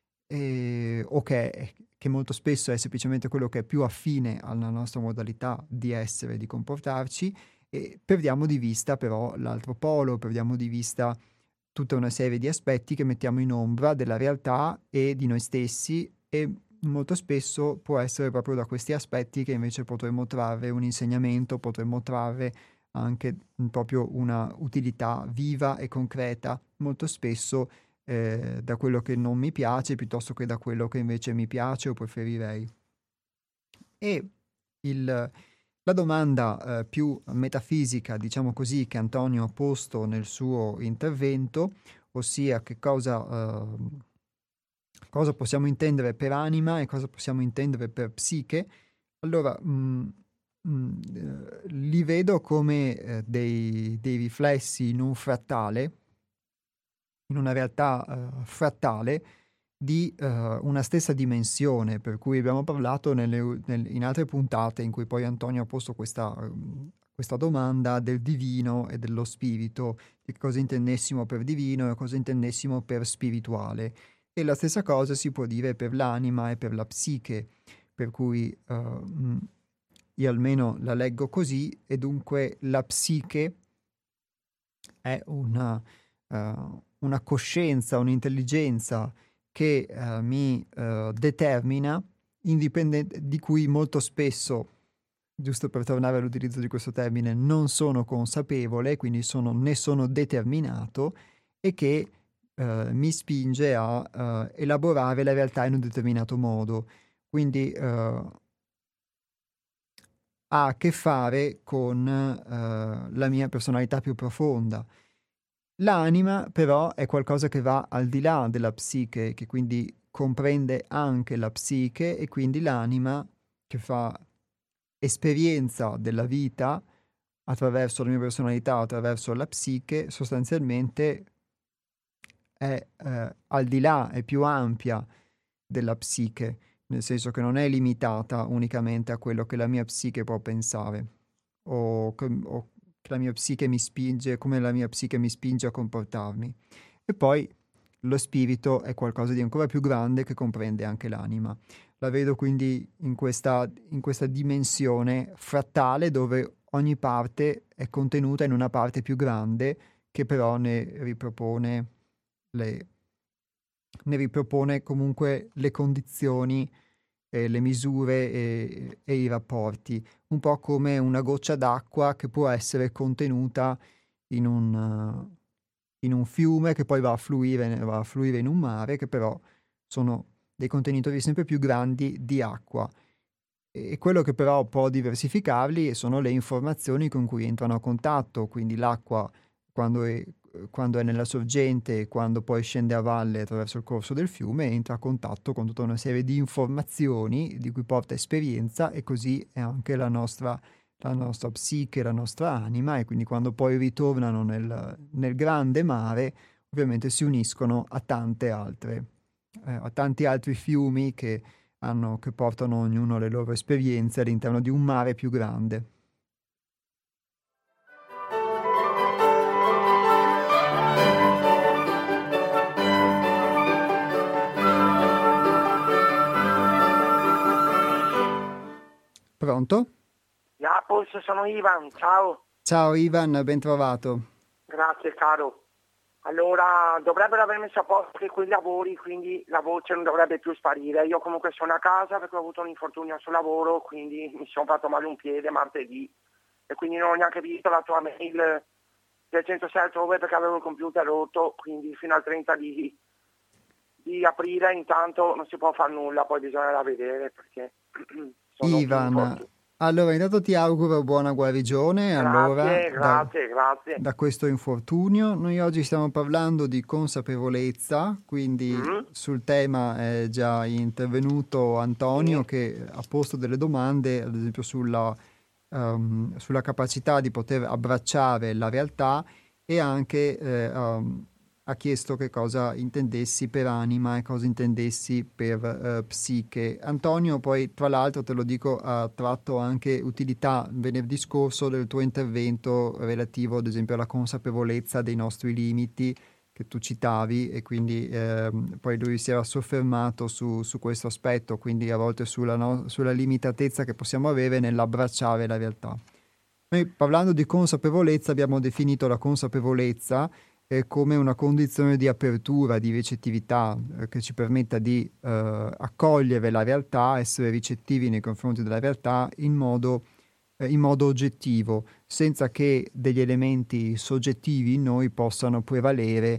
e, o che, che molto spesso è semplicemente quello che è più affine alla nostra modalità di essere, di comportarci, e perdiamo di vista però l'altro polo, perdiamo di vista tutta una serie di aspetti che mettiamo in ombra della realtà e di noi stessi e molto spesso può essere proprio da questi aspetti che invece potremmo trarre un insegnamento, potremmo trarre anche mh, proprio una utilità viva e concreta, molto spesso eh, da quello che non mi piace piuttosto che da quello che invece mi piace o preferirei. E il, la domanda eh, più metafisica, diciamo così, che Antonio ha posto nel suo intervento, ossia che cosa, eh, cosa possiamo intendere per anima e cosa possiamo intendere per psiche. Allora, mh, mh, eh, li vedo come eh, dei, dei riflessi in un frattale, in una realtà eh, frattale di eh, una stessa dimensione, per cui abbiamo parlato nelle, u- nel- in altre puntate in cui poi Antonio ha posto questa, ehm, questa domanda del divino e dello spirito, di cosa intendessimo per divino e cosa intendessimo per spirituale. E la stessa cosa si può dire per l'anima e per la psiche, per cui eh, mh, io almeno la leggo così, e dunque la psiche è una, eh, una coscienza, un'intelligenza che eh, mi eh, determina, indipendente, di cui molto spesso, giusto per tornare all'utilizzo di questo termine, non sono consapevole, quindi sono, ne sono determinato, e che eh, mi spinge a eh, elaborare la realtà in un determinato modo. Quindi eh, ha a che fare con eh, la mia personalità più profonda. L'anima però è qualcosa che va al di là della psiche, che quindi comprende anche la psiche, e quindi l'anima che fa esperienza della vita attraverso la mia personalità, attraverso la psiche, sostanzialmente è eh, al di là, è più ampia della psiche, nel senso che non è limitata unicamente a quello che la mia psiche può pensare, o, che o che la mia psiche mi spinge, come la mia psiche mi spinge a comportarmi. E poi lo spirito è qualcosa di ancora più grande che comprende anche l'anima. La vedo quindi in questa, in questa dimensione frattale dove ogni parte è contenuta in una parte più grande che però ne ripropone le, ne ripropone comunque le condizioni, eh, le misure e, e i rapporti, un po' come una goccia d'acqua che può essere contenuta in un, uh, in un fiume che poi va a fluire, va a fluire in un mare, che però sono dei contenitori sempre più grandi di acqua. E quello che però può diversificarli sono le informazioni con cui entrano a contatto, quindi l'acqua quando è, quando è nella sorgente e quando poi scende a valle attraverso il corso del fiume, entra a contatto con tutta una serie di informazioni di cui porta esperienza, e così è anche la nostra, la nostra psiche, la nostra anima, e quindi quando poi ritornano nel, nel grande mare, ovviamente si uniscono a tante altre, eh, a tanti altri fiumi che hanno, che portano ognuno le loro esperienze all'interno di un mare più grande. Pronto? Japos, sono Ivan, ciao. Ciao Ivan, ben trovato. Grazie caro. Allora, dovrebbero aver messo a posto che quei lavori, quindi la voce non dovrebbe più sparire. Io comunque sono a casa perché ho avuto un infortunio sul lavoro, quindi mi sono fatto male un piede martedì e quindi non ho neanche visto la tua mail del centosei altrove perché avevo il computer rotto, quindi fino al trenta di, di aprile intanto non si può fare nulla, poi bisognerà vedere perché sono Ivan, allora intanto ti auguro buona guarigione. Grazie, allora, da, grazie, grazie. da questo infortunio. Noi oggi stiamo parlando di consapevolezza, quindi Mm. sul tema è già intervenuto Antonio, Sì. che ha posto delle domande, ad esempio sulla, um, sulla capacità di poter abbracciare la realtà, e anche eh, um, ha chiesto che cosa intendessi per anima e cosa intendessi per eh, psiche. Antonio, poi tra l'altro te lo dico, ha tratto anche utilità venerdì scorso del tuo intervento relativo ad esempio alla consapevolezza dei nostri limiti che tu citavi, e quindi ehm, poi lui si era soffermato su, su questo aspetto, quindi a volte sulla, no- sulla limitatezza che possiamo avere nell'abbracciare la realtà. Noi, parlando di consapevolezza, abbiamo definito la consapevolezza eh, come una condizione di apertura, di ricettività, eh, che ci permetta di eh, accogliere la realtà, essere ricettivi nei confronti della realtà in modo, eh, in modo oggettivo, senza che degli elementi soggettivi in noi possano prevalere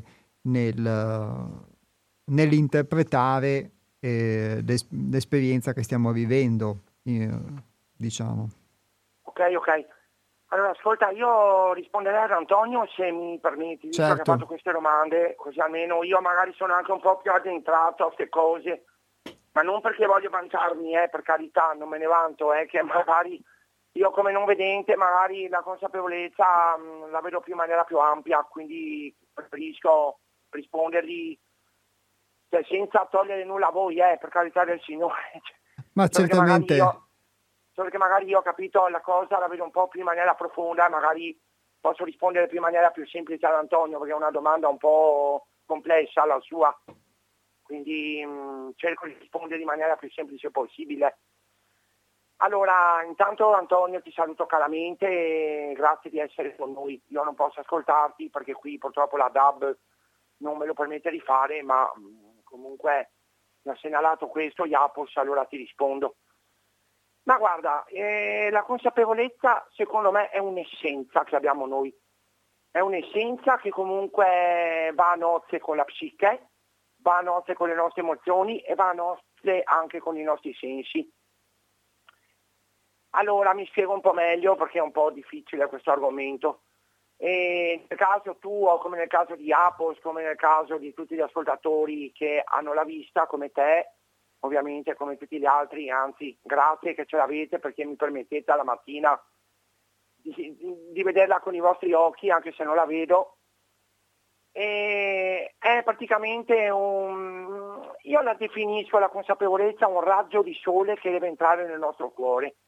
nel, nell'interpretare eh, l'es- l'esperienza che stiamo vivendo, eh, diciamo. Ok, ok. Allora, ascolta, io risponderei ad Antonio se mi permetti, visto Certo. che ha fatto queste domande, così almeno io magari sono anche un po' più addentrato a queste cose, ma non perché voglio vantarmi, eh, per carità, non me ne vanto, è eh, che magari io come non vedente magari la consapevolezza mh, la vedo più in maniera più ampia, quindi preferisco rispondergli cioè, senza togliere nulla a voi, eh, per carità del Signore. Ma Solo che magari certamente... io, solo che magari io ho capito la cosa, la vedo un po' più in maniera profonda, magari posso rispondere più in maniera più semplice ad Antonio, perché è una domanda un po' complessa la sua, quindi mh, cerco di rispondere in maniera più semplice possibile. Allora, intanto Antonio ti saluto caramente e grazie di essere con noi. Io non posso ascoltarti perché qui purtroppo la D A B non me lo permette di fare, ma mh, comunque mi ha segnalato questo Iapos, allora ti rispondo. Ma guarda, eh, la consapevolezza secondo me è un'essenza che abbiamo noi, è un'essenza che comunque va a nozze con la psiche, va a nozze con le nostre emozioni e va a nozze anche con i nostri sensi. Allora mi spiego un po' meglio perché è un po' difficile questo argomento. E nel caso tuo, come nel caso di Apos, come nel caso di tutti gli ascoltatori che hanno la vista come te, ovviamente come tutti gli altri, anzi grazie che ce l'avete perché mi permettete alla mattina di, di, di vederla con i vostri occhi anche se non la vedo. E è praticamente un, io la definisco la consapevolezza un raggio di sole che deve entrare nel nostro cuore.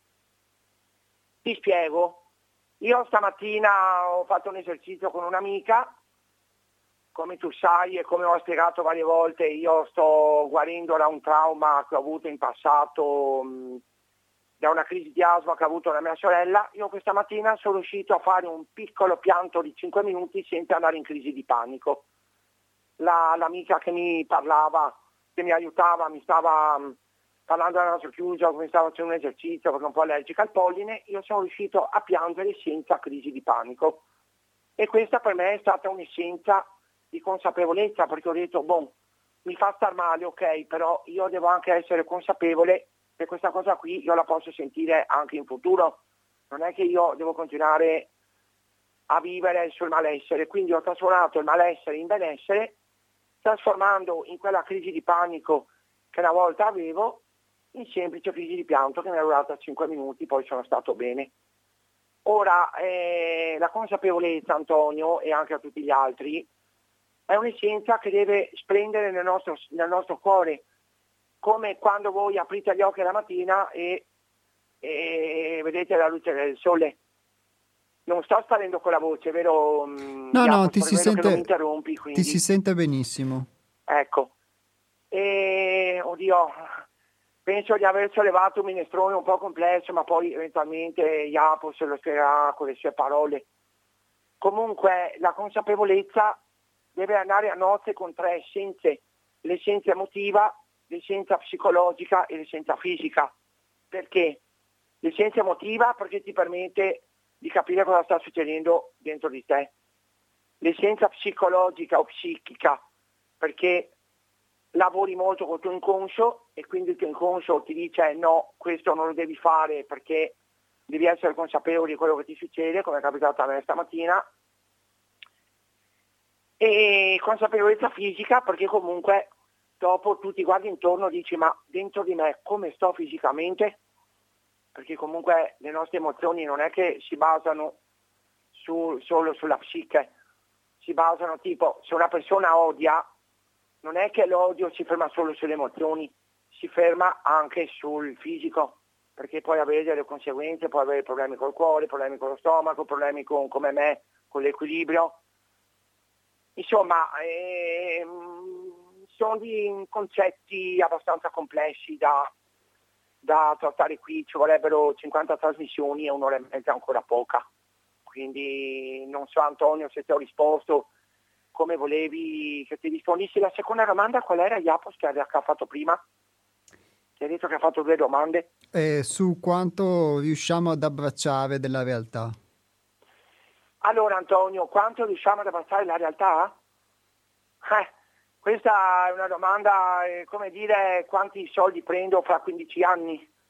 Ti spiego. Io stamattina ho fatto un esercizio con un'amica, come tu sai e come ho spiegato varie volte, io sto guarendo da un trauma che ho avuto in passato, mh, da una crisi di asma che ha avuto la mia sorella. Io questa mattina sono riuscito a fare un piccolo pianto di cinque minuti senza andare in crisi di panico. La, l'amica che mi parlava, che mi aiutava, mi stava... Mh, parlando del nostro chiuso, come stavo facendo un esercizio perché un po' allergica al polline, io sono riuscito a piangere senza crisi di panico. E questa per me è stata un'essenza di consapevolezza, perché ho detto, boh, mi fa star male, ok, però io devo anche essere consapevole che questa cosa qui io la posso sentire anche in futuro. Non è che io devo continuare a vivere sul malessere, quindi ho trasformato il malessere in benessere, trasformando in quella crisi di panico che una volta avevo in semplice crisi di pianto che mi è durata cinque minuti, poi sono stato bene. Ora, eh, la consapevolezza, Antonio, e anche a tutti gli altri, è un'essenza che deve splendere nel nostro, nel nostro cuore, come quando voi aprite gli occhi la mattina e, e vedete la luce del sole. Non sto sparendo con la voce, vero? No, Jacopo, no, ti si, che non mi sente, interrompi, quindi. ti si sente benissimo. Ecco. E, oddio... Penso di aver sollevato un minestrone un po' complesso, ma poi eventualmente Jacopo se lo spiegherà con le sue parole. Comunque la consapevolezza deve andare a nozze con tre essenze, l'essenza emotiva, l'essenza psicologica e l'essenza fisica. Perché? L'essenza emotiva perché ti permette di capire cosa sta succedendo dentro di te. L'essenza psicologica o psichica perché lavori molto col tuo inconscio e quindi il tuo inconscio ti dice no, questo non lo devi fare perché devi essere consapevole di quello che ti succede, come è capitato a me stamattina. E consapevolezza fisica perché comunque dopo tu ti guardi intorno e dici ma dentro di me come sto fisicamente? Perché comunque le nostre emozioni non è che si basano su, solo sulla psiche, si basano tipo se una persona odia, non è che l'odio si ferma solo sulle emozioni, si ferma anche sul fisico, perché puoi avere delle conseguenze, puoi avere problemi col cuore, problemi con lo stomaco, problemi con, come me, con l'equilibrio. Insomma, ehm, sono di concetti abbastanza complessi da, da trattare qui, ci vorrebbero cinquanta trasmissioni e un'ora e mezza ancora poca. Quindi non so Antonio se ti ho risposto come volevi che ti rispondessi. La seconda domanda qual era, Iapos, che ha fatto prima? Ti ha detto che ha fatto due domande. Eh, su quanto riusciamo ad abbracciare della realtà. Allora Antonio, quanto riusciamo ad abbracciare la realtà? Eh, questa è una domanda, eh, come dire, quanti soldi prendo fra quindici anni?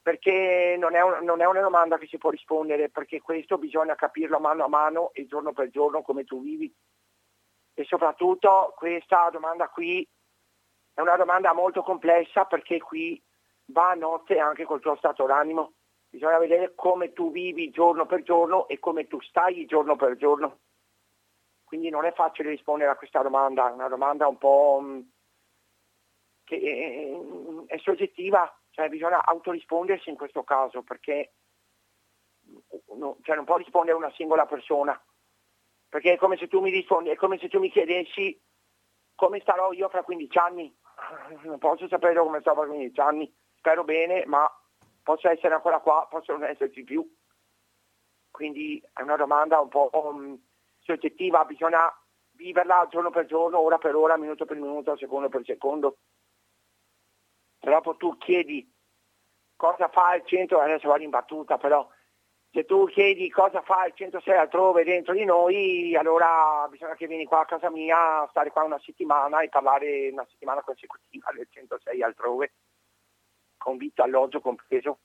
perché non è, un, non è una domanda che si può rispondere, perché questo bisogna capirlo mano a mano e giorno per giorno come tu vivi. E soprattutto questa domanda qui è una domanda molto complessa, perché qui va a nozze anche col tuo stato d'animo. Bisogna vedere come tu vivi giorno per giorno e come tu stai giorno per giorno. Quindi non è facile rispondere a questa domanda, è una domanda un po' mh, che è, è soggettiva, cioè bisogna autorispondersi in questo caso, perché no, cioè non può rispondere una singola persona, perché è come se tu mi rispondi, è come se tu mi chiedessi come starò io fra quindici anni. Non posso sapere come starò fra quindici anni, spero bene, ma posso essere ancora qua, posso non esserci più. Quindi è una domanda un po' um, soggettiva, bisogna viverla giorno per giorno, ora per ora, minuto per minuto, secondo per secondo. Se dopo tu chiedi cosa fa il centro, adesso vado in battuta, però se tu chiedi cosa fa il centosei altrove dentro di noi, allora bisogna che vieni qua a casa mia, stare qua una settimana e parlare una settimana consecutiva del centosei altrove, con vitto, alloggio compreso.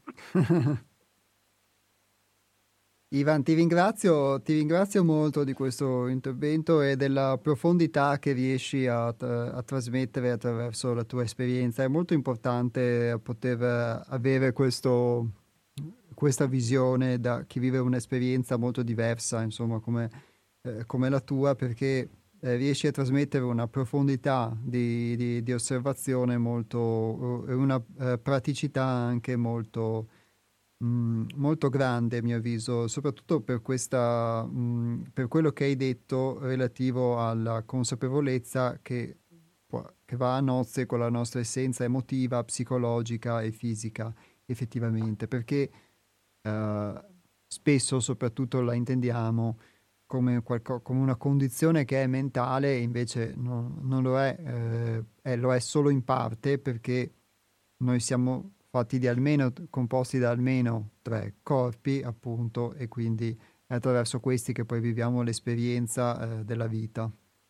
Ivan, ti ringrazio, ti ringrazio molto di questo intervento e della profondità che riesci a, a trasmettere attraverso la tua esperienza. È molto importante poter avere questo, questa visione da chi vive un'esperienza molto diversa, insomma, come, eh, come la tua, perché eh, riesci a trasmettere una profondità di, di, di osservazione molto, e una eh, praticità anche molto... Mm, molto grande, a mio avviso, soprattutto per questa, mm, per quello che hai detto relativo alla consapevolezza che, può- che va a nozze con la nostra essenza emotiva, psicologica e fisica, effettivamente, perché eh, spesso, soprattutto, la intendiamo come, qualco- come una condizione che è mentale, e invece no- non lo è, eh, è- lo è solo in parte, perché noi siamo fatti di almeno, composti da almeno tre corpi, appunto, e quindi è attraverso questi che poi viviamo l'esperienza, eh, della vita.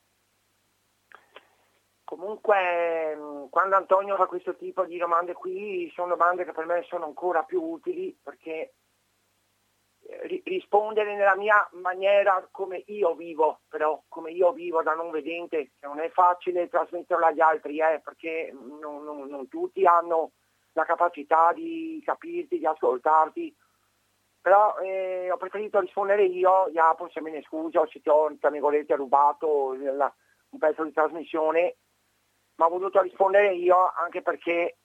Comunque, mh, quando Antonio fa questo tipo di domande qui, sono domande che per me sono ancora più utili, perché eh, ri- rispondere nella mia maniera come io vivo, però come io vivo da non vedente, che non è facile trasmetterlo agli altri, eh, perché non, non- non tutti hanno la capacità di capirti, di ascoltarti, però eh, ho preferito rispondere io. Jacopo, se me ne scuso, se ti ho, tra virgolette, rubato il- un pezzo di trasmissione, ma ho voluto rispondere io anche perché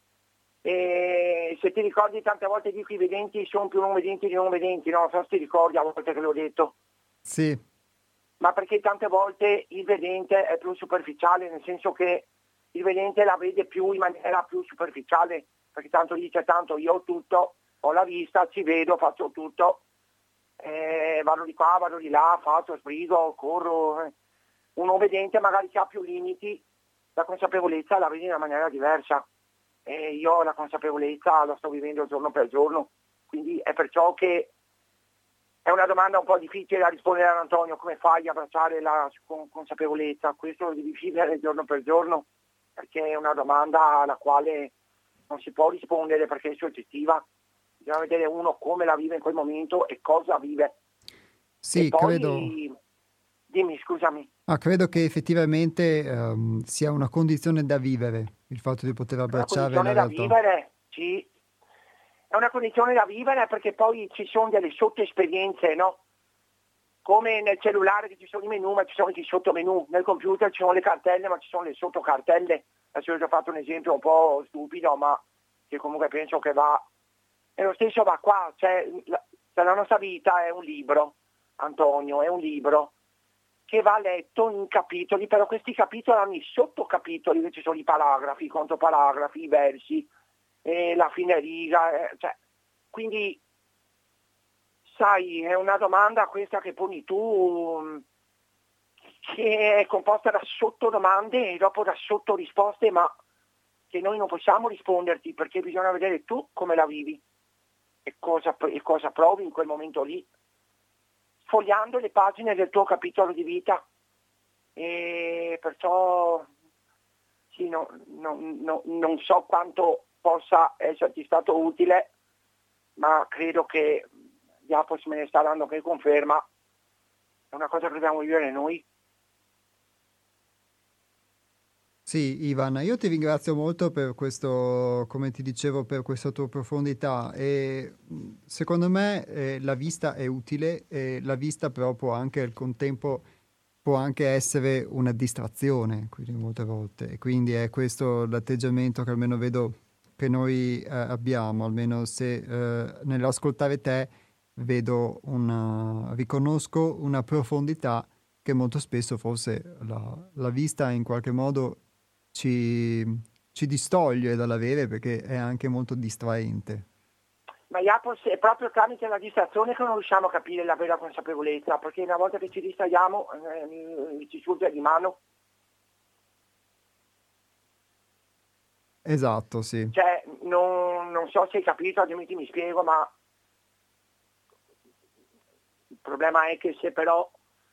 eh, se ti ricordi, tante volte dico i vedenti sono più non vedenti di non vedenti, no? Non so se ti ricordi a volte che l'ho detto, Sì, ma perché tante volte il vedente è più superficiale, nel senso che il vedente la vede più in maniera più superficiale, perché tanto dice tanto io ho tutto, ho la vista, ci vedo, faccio tutto, eh, vado di qua, vado di là, faccio, sbrigo, corro. eh. Un non vedente magari che ha più limiti, la consapevolezza la vede in una maniera diversa. E io la consapevolezza la sto vivendo giorno per giorno, quindi è perciò che è una domanda un po' difficile da rispondere ad Antonio: come fai a abbracciare la con- consapevolezza? Questo lo devi vivere giorno per giorno, perché è una domanda alla quale non si può rispondere perché è soggettiva. Bisogna vedere uno come la vive in quel momento e cosa vive. E sì, credo, poi, dimmi, scusami. ah, credo che effettivamente ehm, sia una condizione da vivere, il fatto di poter È una abbracciare la condizione da realtà. vivere, sì. È una condizione da vivere perché poi ci sono delle sottoesperienze, no? Come nel cellulare che ci sono i menu, ma ci sono anche i sottomenu. Nel computer ci sono le cartelle, ma ci sono le sottocartelle. Adesso ho già fatto un esempio un po' stupido, ma che comunque penso che va. E lo stesso va qua, cioè la, cioè la nostra vita è un libro, Antonio, è un libro che va letto in capitoli, però questi capitoli hanno i sottocapitoli, che ci sono i paragrafi, i controparagrafi, i versi, e la fine riga, eh, cioè, quindi sai, è una domanda questa che poni tu, mh, che è composta da sottodomande e dopo da sottorisposte, ma che noi non possiamo risponderti perché bisogna vedere tu come la vivi e cosa, e cosa provi in quel momento lì, sfogliando le pagine del tuo capitolo di vita. E perciò sì, no, no, no, non so quanto possa esserti stato utile, ma credo che Diapos me ne sta dando che conferma, è una cosa che dobbiamo vivere noi. Sì, Ivan, io ti ringrazio molto per questo, come ti dicevo, per questa tua profondità e mh, secondo me eh, la vista è utile e la vista però può anche al contempo può anche essere una distrazione, quindi molte volte. E quindi è questo l'atteggiamento che almeno vedo che noi eh, abbiamo, almeno se eh, nell'ascoltare te vedo una, riconosco una profondità che molto spesso forse la, la vista in qualche modo ci, ci distoglie dall'avere perché è anche molto distraente. Ma Jacopo, è proprio tramite la distrazione che non riusciamo a capire la vera consapevolezza, perché una volta che ci distraiamo eh, ci sfugge di mano. Esatto, sì. Cioè, non, non so se hai capito, altrimenti mi spiego, ma il problema è che se però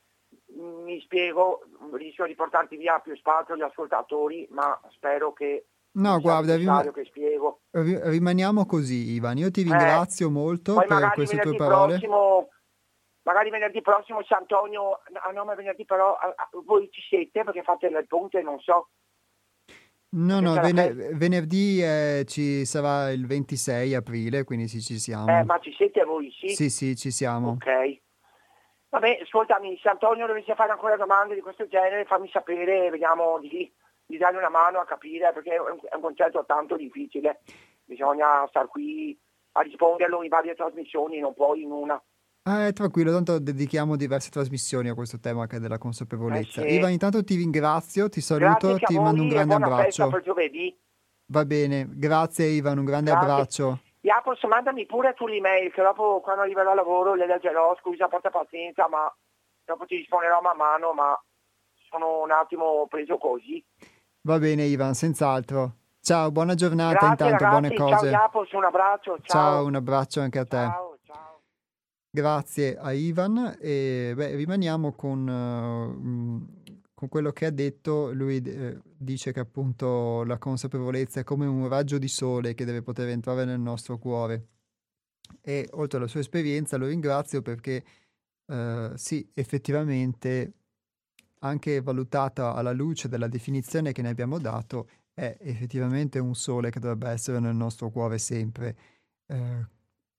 mi spiego rischio di portarti via più spazio gli ascoltatori, ma spero che no, guarda, rim- che spiego. ri- rimaniamo così, Ivan. Io ti Eh, ringrazio molto poi per magari queste tue venerdì parole. prossimo, magari venerdì prossimo c'è Antonio, ah no, ma venerdì però ah, ah, voi ci siete perché fate il ponte, non so. No, Perché no, c'è la vene- festa. venerdì eh, ci sarà il ventisei aprile, quindi sì, ci siamo. Eh, ma ci siete voi, sì? Sì, sì, ci siamo. Ok. Vabbè, ascoltami, se Antonio dovesse fare ancora domande di questo genere, fammi sapere, vediamo di, di dargli una mano a capire, perché è un, è un concetto tanto difficile. Bisogna star qui a risponderlo in varie trasmissioni, non poi in una. Eh, tranquillo, tanto dedichiamo diverse trasmissioni a questo tema che è della Eh, consapevolezza. sì. Ivan, intanto ti ringrazio, ti Grazie saluto, anche a ti mando un voi e grande buona festa abbraccio. per giovedì. Va bene, grazie Ivan, un grande Grazie. abbraccio. Jacopo, mandami pure tu l'email, che dopo quando arriverò al lavoro le leggerò, scusa, porta pazienza, ma dopo ti risponderò man mano, ma sono un attimo preso così. Va bene Ivan, senz'altro. Ciao, buona giornata Grazie intanto, buone ragazzi, ciao cose. Jacopo, un abbraccio, Ciao, ciao. un abbraccio anche a te. Ciao, ciao. Grazie a Ivan e beh, rimaniamo con, eh, mh, con quello che ha detto. Lui eh, dice che appunto la consapevolezza è come un raggio di sole che deve poter entrare nel nostro cuore. E oltre alla sua esperienza lo ringrazio perché eh, sì, effettivamente, anche valutata alla luce della definizione che ne abbiamo dato, è effettivamente un sole che dovrebbe essere nel nostro cuore sempre. Eh,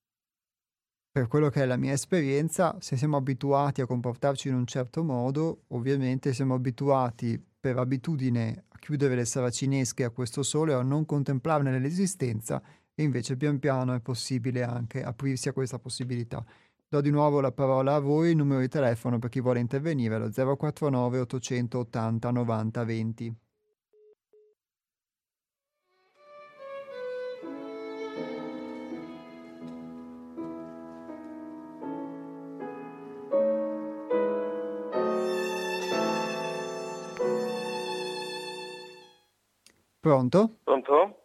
per quello che è la mia esperienza, se siamo abituati a comportarci in un certo modo, ovviamente siamo abituati per abitudine a chiudere le saracinesche a questo sole o a non contemplarne l'esistenza, e invece pian piano è possibile anche aprirsi a questa possibilità. Do di nuovo la parola a voi, il numero di telefono per chi vuole intervenire, lo zero quattro nove ottocentottanta novanta venti. Pronto? Pronto?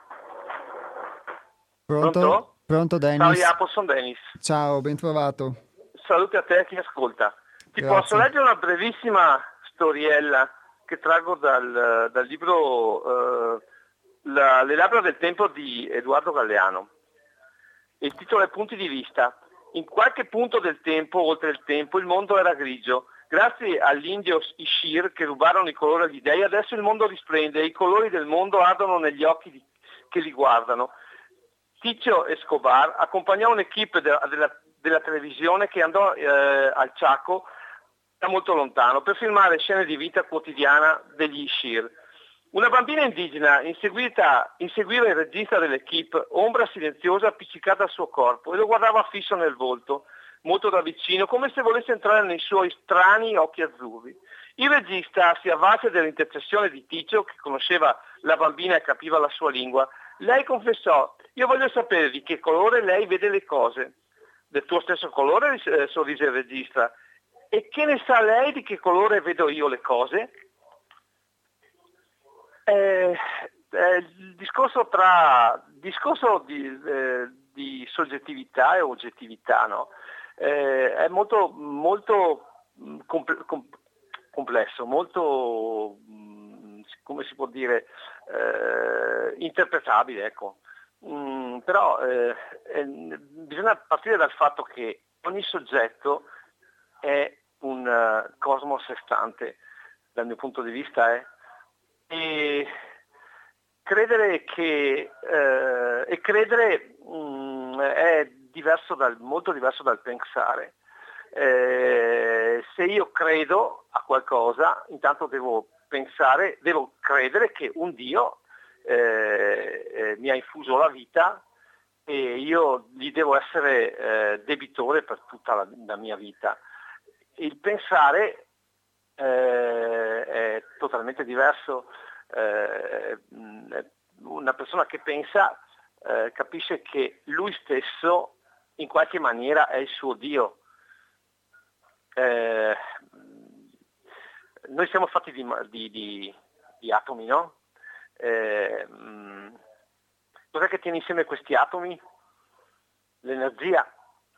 Pronto? Pronto? Pronto Ciao Dennis? Jacopo, sono Dennis. Ciao, ben trovato. Saluti a te e a chi ascolta. Ti Grazie. posso leggere una brevissima storiella che traggo dal, dal libro eh, la, Le labbra del tempo di Edoardo Galeano. Il titolo è Punti di vista. In qualche punto del tempo, oltre il tempo, il mondo era grigio. Grazie all'indio Ishir che rubarono i colori agli dei, adesso il mondo risplende e i colori del mondo ardono negli occhi di, che li guardano. Ticio Escobar accompagnò un'equipe de, della, della televisione che andò eh, al Chaco da molto lontano per filmare scene di vita quotidiana degli Ishir. Una bambina indigena inseguita, inseguiva il regista dell'equipe, ombra silenziosa appiccicata al suo corpo, e lo guardava fisso nel volto, molto da vicino, come se volesse entrare nei suoi strani occhi azzurri. Il regista si avvalse dell'intercessione di Ticio, che conosceva la bambina e capiva la sua lingua. Lei confessò: io voglio sapere di che colore lei vede le cose. Del tuo stesso colore, eh, sorrise il regista. E che ne sa lei di che colore vedo io le cose? Eh, eh, il discorso tra discorso di, eh, di soggettività e oggettività, no? Eh, è molto, molto comple- com- complesso, molto, come si può dire, eh, interpretabile, ecco. Mm, però eh, eh, bisogna partire dal fatto che ogni soggetto è un uh, cosmo a sé stante, dal mio punto di vista, è, e credere che eh, e credere mm, è diverso dal, molto diverso dal pensare. Eh, se io credo a qualcosa, intanto devo pensare, devo credere che un Dio eh, eh, mi ha infuso la vita e io gli devo essere eh, debitore per tutta la, la mia vita. Il pensare eh, è totalmente diverso. Eh, una persona che pensa eh, capisce che lui stesso in qualche maniera è il suo Dio. Eh, noi siamo fatti di, di, di, di atomi, no? Eh, cos'è che tiene insieme questi atomi? L'energia.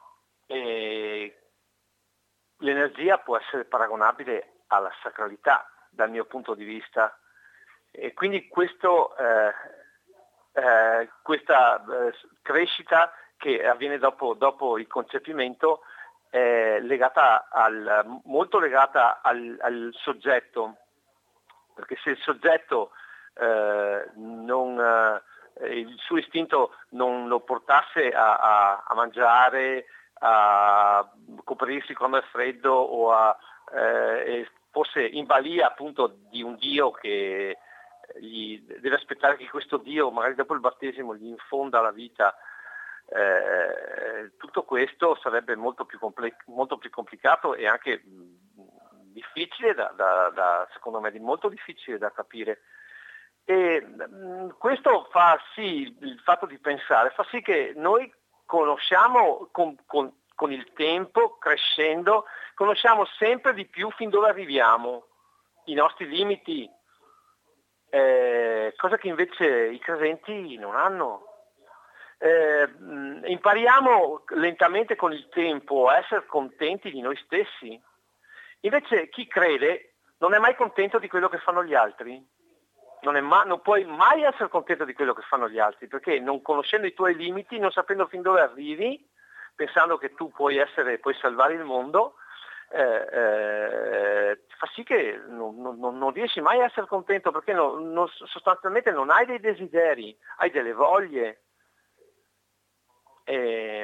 E l'energia può essere paragonabile alla sacralità dal mio punto di vista, e quindi questo, eh, eh, questa eh, crescita che avviene dopo, dopo il concepimento è legata al, molto legata al, al soggetto, perché se il soggetto eh, non, eh, il suo istinto non lo portasse a, a, a mangiare, a coprirsi quando è freddo o a eh, fosse in balia appunto di un Dio che gli deve aspettare che questo Dio magari dopo il battesimo gli infonda la vita, eh, tutto questo sarebbe molto più, compl- molto più complicato e anche mh, difficile da, da, da, secondo me, di molto difficile da capire. E mh, questo fa sì, il fatto di pensare fa sì che noi conosciamo con, con, con il tempo, crescendo, conosciamo sempre di più fin dove arriviamo, i nostri limiti, eh, cosa che invece i credenti non hanno. Eh, impariamo lentamente con il tempo a essere contenti di noi stessi. Invece chi crede non è mai contento di quello che fanno gli altri. Non, è ma- non puoi mai essere contento di quello che fanno gli altri, perché non conoscendo i tuoi limiti, non sapendo fin dove arrivi, pensando che tu puoi essere, puoi salvare il mondo, eh, eh, fa sì che non, non, non riesci mai a essere contento, perché non, non, sostanzialmente non hai dei desideri, hai delle voglie. E,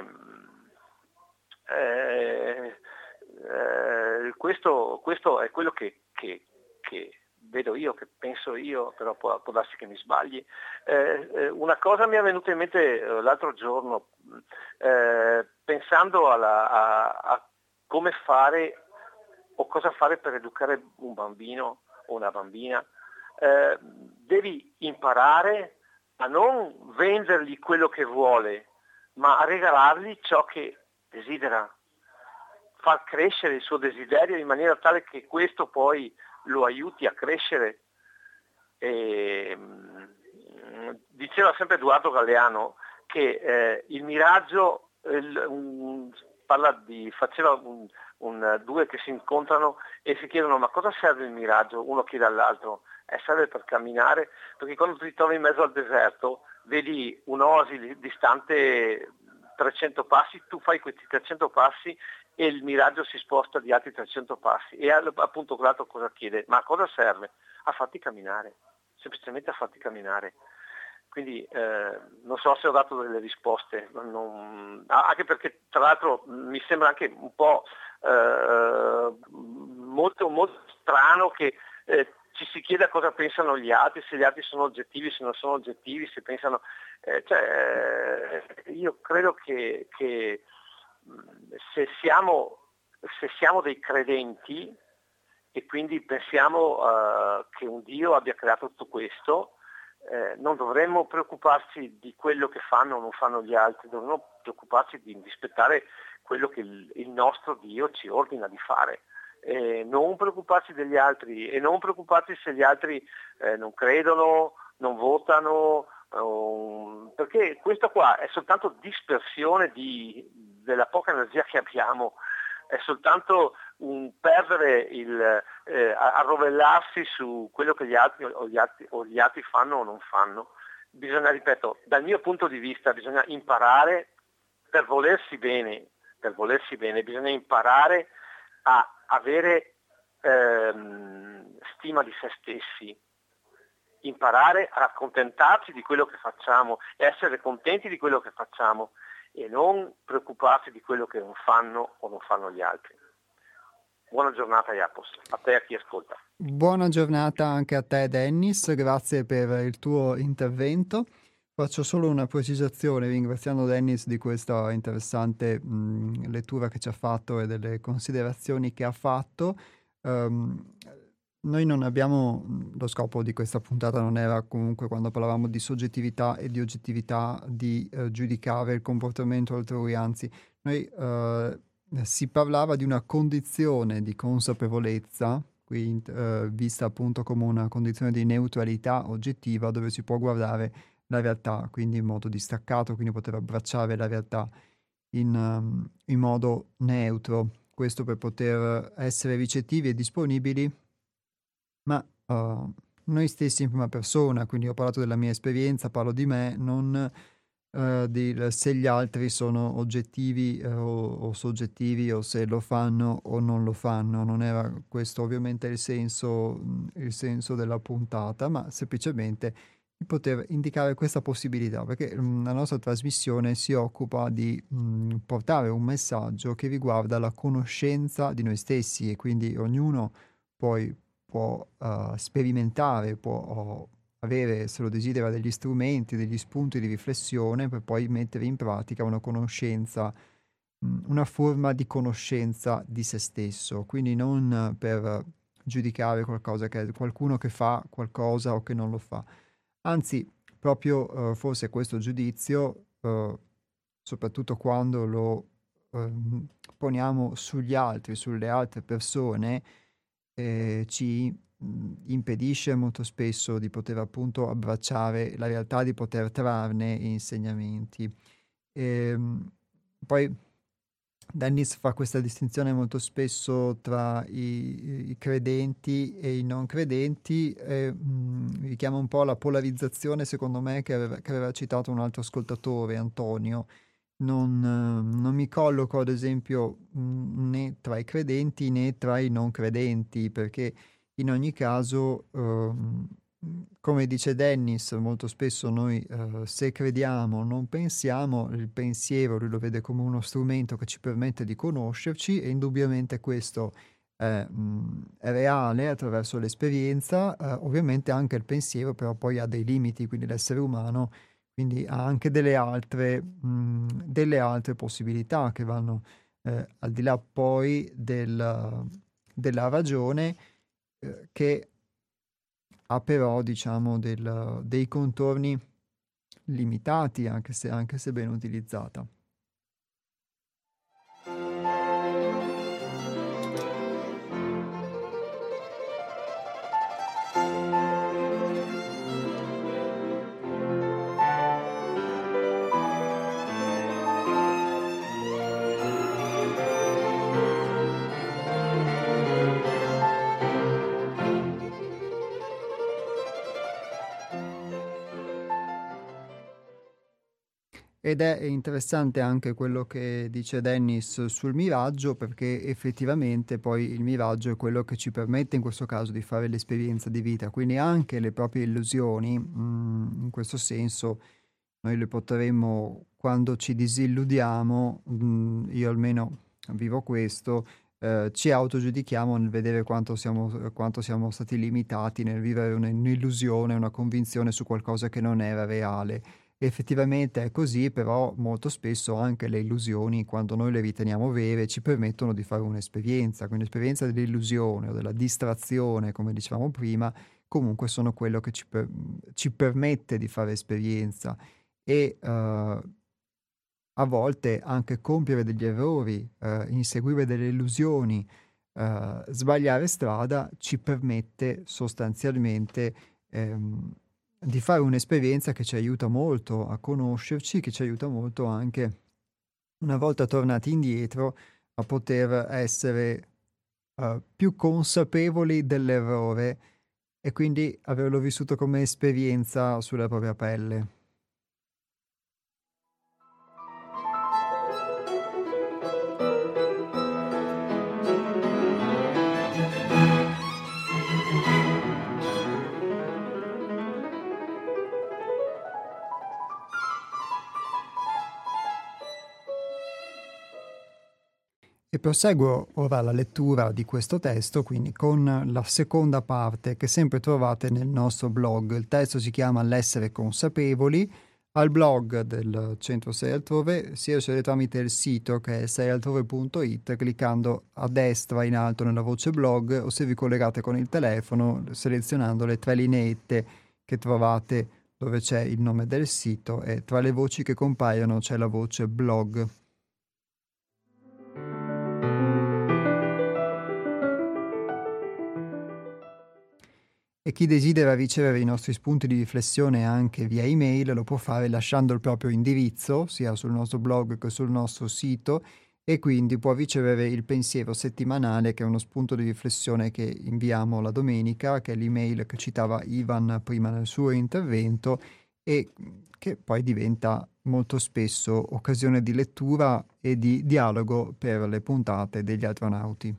eh, eh, questo, questo è quello che, che, che vedo io, che penso io, però può, può darsi che mi sbagli. Eh, eh, una cosa mi è venuta in mente eh, l'altro giorno, eh, pensando alla, a, a come fare o cosa fare per educare un bambino o una bambina. Eh, devi imparare a non vendergli quello che vuole, ma a regalargli ciò che desidera, far crescere il suo desiderio in maniera tale che questo poi lo aiuti a crescere. E, mh, diceva sempre Edoardo Galeano che eh, il miraggio, il, un, parla di, faceva un, un, due che si incontrano e si chiedono ma cosa serve il miraggio? Uno chiede all'altro, eh, serve per camminare, perché quando ti trovi in mezzo al deserto vedi un'oasi distante trecento passi, tu fai questi trecento passi e il miraggio si sposta di altri trecento passi e appunto quell'altro cosa chiede? Ma a cosa serve? A farti camminare, semplicemente a farti camminare. Quindi eh, non so se ho dato delle risposte, non, anche perché tra l'altro mi sembra anche un po' eh, molto, molto strano che eh, ci si chieda cosa pensano gli altri, se gli altri sono oggettivi, se non sono oggettivi, se pensano... Eh, cioè, eh, io credo che, che se, siamo, se siamo dei credenti e quindi pensiamo uh, che un Dio abbia creato tutto questo, eh, non dovremmo preoccuparci di quello che fanno o non fanno gli altri, dovremmo preoccuparci di rispettare quello che il, il nostro Dio ci ordina di fare. Eh, non preoccuparsi degli altri e non preoccuparsi se gli altri eh, non credono, non votano, um, perché questo qua è soltanto dispersione di, della poca energia che abbiamo, è soltanto un perdere il eh, arrovellarsi su quello che gli altri o, gli altri o gli altri fanno o non fanno. bisogna, ripeto, dal mio punto di vista bisogna imparare per volersi bene, per volersi bene, bisogna imparare a avere ehm, stima di se stessi, imparare a accontentarci di quello che facciamo, essere contenti di quello che facciamo e non preoccuparsi di quello che non fanno o non fanno gli altri. Buona giornata Iapos, a te e a chi ascolta. Buona giornata anche a te Dennis, grazie per il tuo intervento. Faccio solo una precisazione ringraziando Dennis di questa interessante mh, lettura che ci ha fatto e delle considerazioni che ha fatto. Um, noi non abbiamo, lo scopo di questa puntata non era comunque, quando parlavamo di soggettività e di oggettività, di uh, giudicare il comportamento altrui, anzi noi uh, si parlava di una condizione di consapevolezza, qui uh, vista appunto come una condizione di neutralità oggettiva dove si può guardare la realtà, quindi in modo distaccato, quindi poter abbracciare la realtà in, um, in modo neutro, questo per poter essere ricettivi e disponibili, ma uh, noi stessi in prima persona, quindi ho parlato della mia esperienza, parlo di me, non uh, di se gli altri sono oggettivi uh, o, o soggettivi o se lo fanno o non lo fanno, non era questo ovviamente il senso, il senso della puntata, ma semplicemente di poter indicare questa possibilità, perché mh, la nostra trasmissione si occupa di mh, portare un messaggio che riguarda la conoscenza di noi stessi e quindi ognuno poi può uh, sperimentare, può uh, avere, se lo desidera, degli strumenti, degli spunti di riflessione per poi mettere in pratica una conoscenza, mh, una forma di conoscenza di se stesso, quindi non per giudicare qualcosa che qualcuno che fa qualcosa o che non lo fa. Anzi, proprio uh, forse questo giudizio, uh, soprattutto quando lo uh, poniamo sugli altri, sulle altre persone, eh, ci mh, impedisce molto spesso di poter appunto abbracciare la realtà, di poter trarne insegnamenti. E, poi Dennis fa questa distinzione molto spesso tra i, i credenti e i non credenti e mh, richiama un po' la polarizzazione, secondo me, che aveva, che aveva citato un altro ascoltatore, Antonio. Non, eh, non mi colloco, ad esempio, mh, né tra i credenti né tra i non credenti, perché in ogni caso, ehm, come dice Dennis, molto spesso noi eh, se crediamo non pensiamo, il pensiero lui lo vede come uno strumento che ci permette di conoscerci e indubbiamente questo è, mh, è reale attraverso l'esperienza, eh, ovviamente anche il pensiero però poi ha dei limiti, quindi l'essere umano quindi ha anche delle altre, mh, delle altre possibilità che vanno eh, al di là poi del, della ragione eh, che ha però, diciamo, del, dei contorni limitati, anche se, anche se ben utilizzata. Ed è interessante anche quello che dice Dennis sul miraggio, perché effettivamente poi il miraggio è quello che ci permette in questo caso di fare l'esperienza di vita, quindi anche le proprie illusioni, mh, in questo senso noi le potremmo, quando ci disilludiamo, mh, io almeno vivo questo, eh, ci autogiudichiamo nel vedere quanto siamo, quanto siamo stati limitati nel vivere un'illusione, una convinzione su qualcosa che non era reale. Effettivamente è così, però molto spesso anche le illusioni, quando noi le riteniamo vere, ci permettono di fare un'esperienza, quindi l'esperienza dell'illusione o della distrazione, come dicevamo prima, comunque sono quello che ci, per- ci permette di fare esperienza e uh, a volte anche compiere degli errori, uh, inseguire delle illusioni, uh, sbagliare strada ci permette sostanzialmente ehm, di fare un'esperienza che ci aiuta molto a conoscerci, che ci aiuta molto anche, una volta tornati indietro, a poter essere uh, più consapevoli dell'errore e quindi averlo vissuto come esperienza sulla propria pelle. E proseguo ora la lettura di questo testo, quindi con la seconda parte che sempre trovate nel nostro blog. Il testo si chiama L'essere consapevoli. Al blog del Centro sei Altrove si accede tramite il sito che è sei altrove punto it, cliccando a destra in alto nella voce blog, o se vi collegate con il telefono selezionando le tre lineette che trovate dove c'è il nome del sito, e tra le voci che compaiono c'è la voce blog. E chi desidera ricevere i nostri spunti di riflessione anche via email lo può fare lasciando il proprio indirizzo, sia sul nostro blog che sul nostro sito, e quindi può ricevere il pensiero settimanale, che è uno spunto di riflessione che inviamo la domenica, che è l'email che citava Ivan prima nel suo intervento, e che poi diventa molto spesso occasione di lettura e di dialogo per le puntate degli astronauti.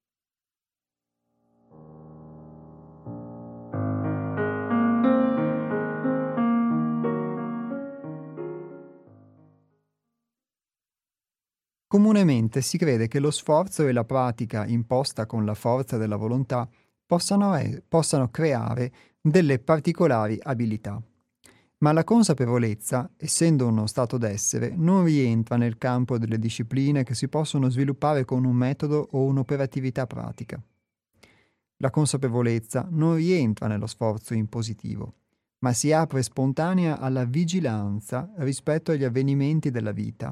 Comunemente si crede che lo sforzo e la pratica imposta con la forza della volontà possano, e- possano creare delle particolari abilità. Ma la consapevolezza, essendo uno stato d'essere, non rientra nel campo delle discipline che si possono sviluppare con un metodo o un'operatività pratica. La consapevolezza non rientra nello sforzo impositivo, ma si apre spontanea alla vigilanza rispetto agli avvenimenti della vita.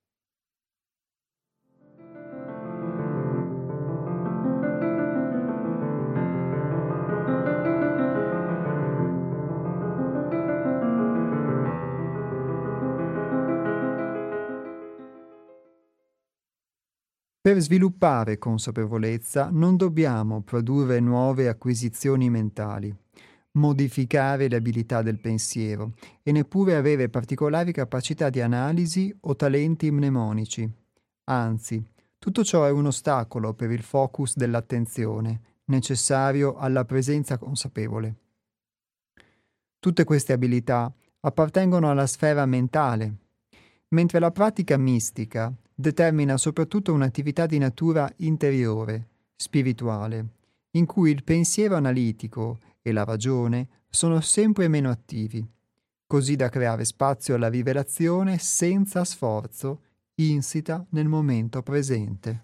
Per sviluppare consapevolezza non dobbiamo produrre nuove acquisizioni mentali, modificare le abilità del pensiero e neppure avere particolari capacità di analisi o talenti mnemonici. Anzi, tutto ciò è un ostacolo per il focus dell'attenzione, necessario alla presenza consapevole. Tutte queste abilità appartengono alla sfera mentale, mentre la pratica mistica determina soprattutto un'attività di natura interiore, spirituale, in cui il pensiero analitico e la ragione sono sempre meno attivi, così da creare spazio alla rivelazione senza sforzo, insita nel momento presente.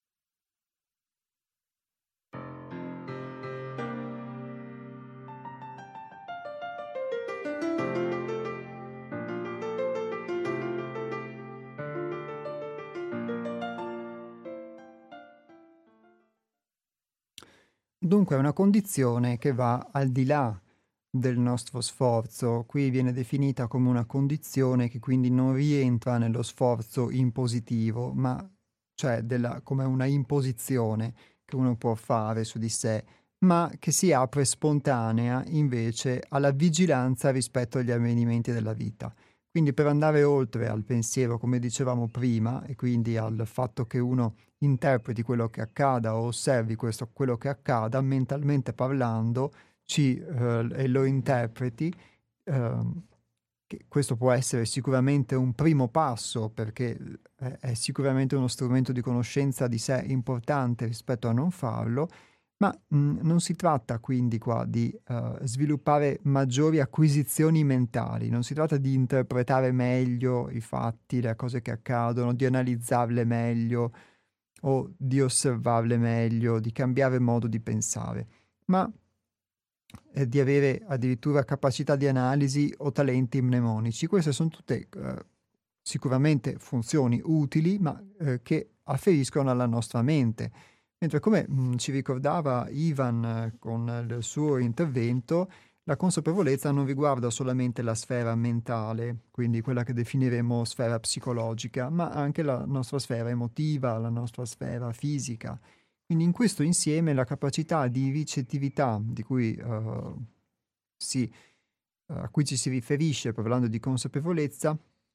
Dunque è una condizione che va al di là del nostro sforzo. Qui viene definita come una condizione che quindi non rientra nello sforzo impositivo, ma cioè della, come una imposizione che uno può fare su di sé, ma che si apre spontanea invece alla vigilanza rispetto agli avvenimenti della vita. Quindi per andare oltre al pensiero, come dicevamo prima, e quindi al fatto che uno interpreti quello che accada o osservi questo, quello che accada, mentalmente parlando, ci, eh, e lo interpreti, eh, che questo può essere sicuramente un primo passo, perché è, è sicuramente uno strumento di conoscenza di sé importante rispetto a non farlo, ma mh, non si tratta quindi qua di uh, sviluppare maggiori acquisizioni mentali, non si tratta di interpretare meglio i fatti, le cose che accadono, di analizzarle meglio o di osservarle meglio, di cambiare modo di pensare, ma eh, di avere addirittura capacità di analisi o talenti mnemonici. Queste sono tutte eh, sicuramente funzioni utili, ma eh, che afferiscono alla nostra mente. Mentre, come mh, ci ricordava Ivan eh, con il suo intervento, la consapevolezza non riguarda solamente la sfera mentale, quindi quella che definiremo sfera psicologica, ma anche la nostra sfera emotiva, la nostra sfera fisica. Quindi in questo insieme la capacità di ricettività di cui, uh, si, uh, a cui ci si riferisce parlando di consapevolezza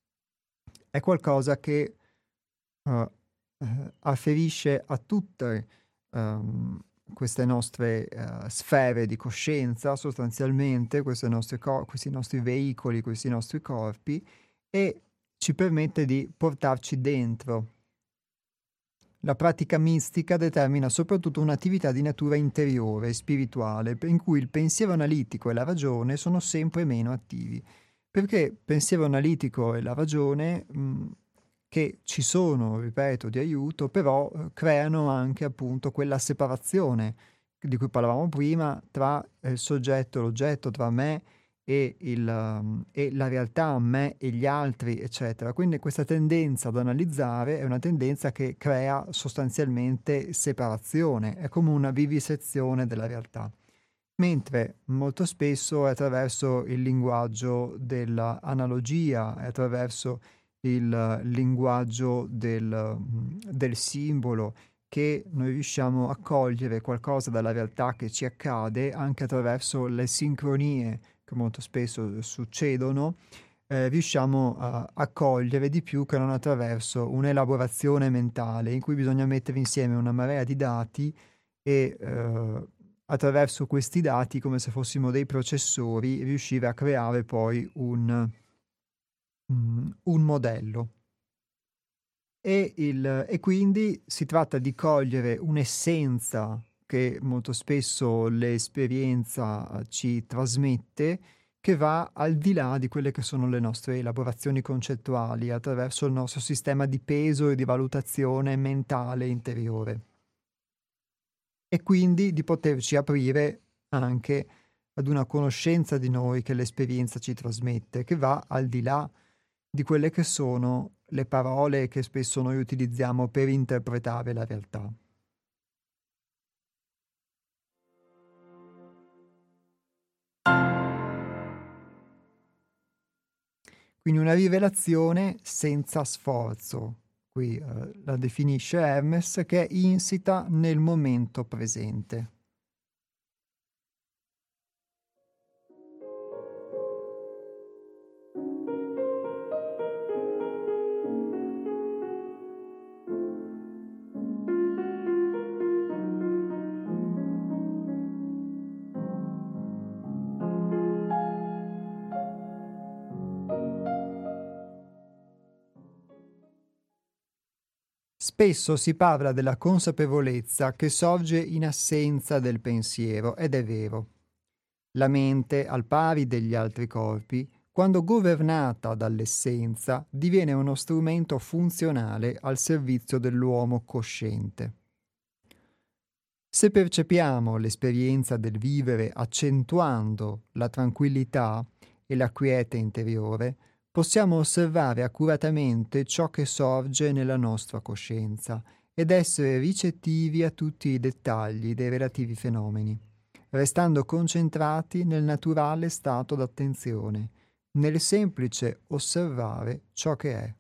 è qualcosa che uh, uh, afferisce a tutte um, queste nostre uh, sfere di coscienza, sostanzialmente, queste nostre cor- questi nostri veicoli, questi nostri corpi, e ci permette di portarci dentro. La pratica mistica determina soprattutto un'attività di natura interiore e spirituale, in cui il pensiero analitico e la ragione sono sempre meno attivi. Perché il pensiero analitico e la ragione, mh, che ci sono, ripeto, di aiuto, però eh, creano anche appunto quella separazione di cui parlavamo prima tra il soggetto e l'oggetto, tra me e, il, um, e la realtà, me e gli altri, eccetera. Quindi questa tendenza ad analizzare è una tendenza che crea sostanzialmente separazione, è come una vivisezione della realtà. Mentre molto spesso è attraverso il linguaggio dell'analogia, è attraverso il linguaggio del, del simbolo, che noi riusciamo a cogliere qualcosa dalla realtà che ci accade anche attraverso le sincronie che molto spesso succedono, eh, riusciamo a, a cogliere di più che non attraverso un'elaborazione mentale in cui bisogna mettere insieme una marea di dati e eh, attraverso questi dati, come se fossimo dei processori, riuscire a creare poi un, mm, un modello. E, il, e quindi si tratta di cogliere un'essenza che molto spesso l'esperienza ci trasmette, che va al di là di quelle che sono le nostre elaborazioni concettuali, attraverso il nostro sistema di peso e di valutazione mentale interiore. E quindi di poterci aprire anche ad una conoscenza di noi che l'esperienza ci trasmette, che va al di là di quelle che sono le parole che spesso noi utilizziamo per interpretare la realtà. Quindi una rivelazione senza sforzo. Qui eh, la definisce Hermes, che è insita nel momento presente. Spesso si parla della consapevolezza che sorge in assenza del pensiero, ed è vero. La mente, al pari degli altri corpi, quando governata dall'essenza, diviene uno strumento funzionale al servizio dell'uomo cosciente. Se percepiamo l'esperienza del vivere accentuando la tranquillità e la quiete interiore, possiamo osservare accuratamente ciò che sorge nella nostra coscienza ed essere ricettivi a tutti i dettagli dei relativi fenomeni, restando concentrati nel naturale stato d'attenzione, nel semplice osservare ciò che è.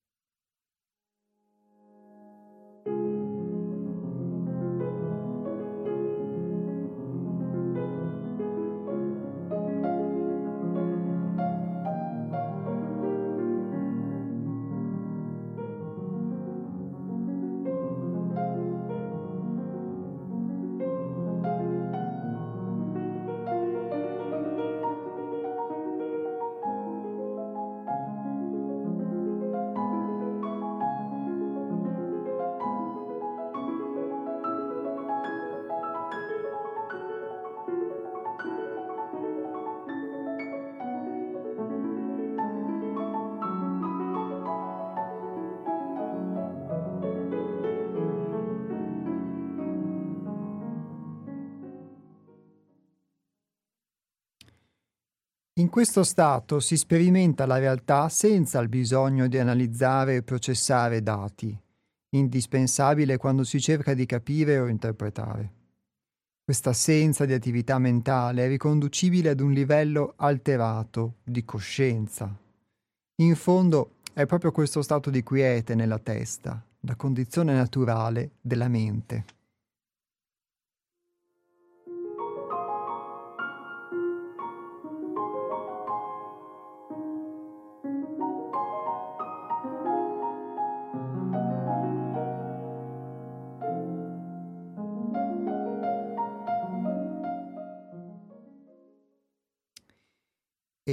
In questo stato si sperimenta la realtà senza il bisogno di analizzare e processare dati, indispensabile quando si cerca di capire o interpretare. Questa assenza di attività mentale è riconducibile ad un livello alterato di coscienza. In fondo è proprio questo stato di quiete nella testa, la condizione naturale della mente.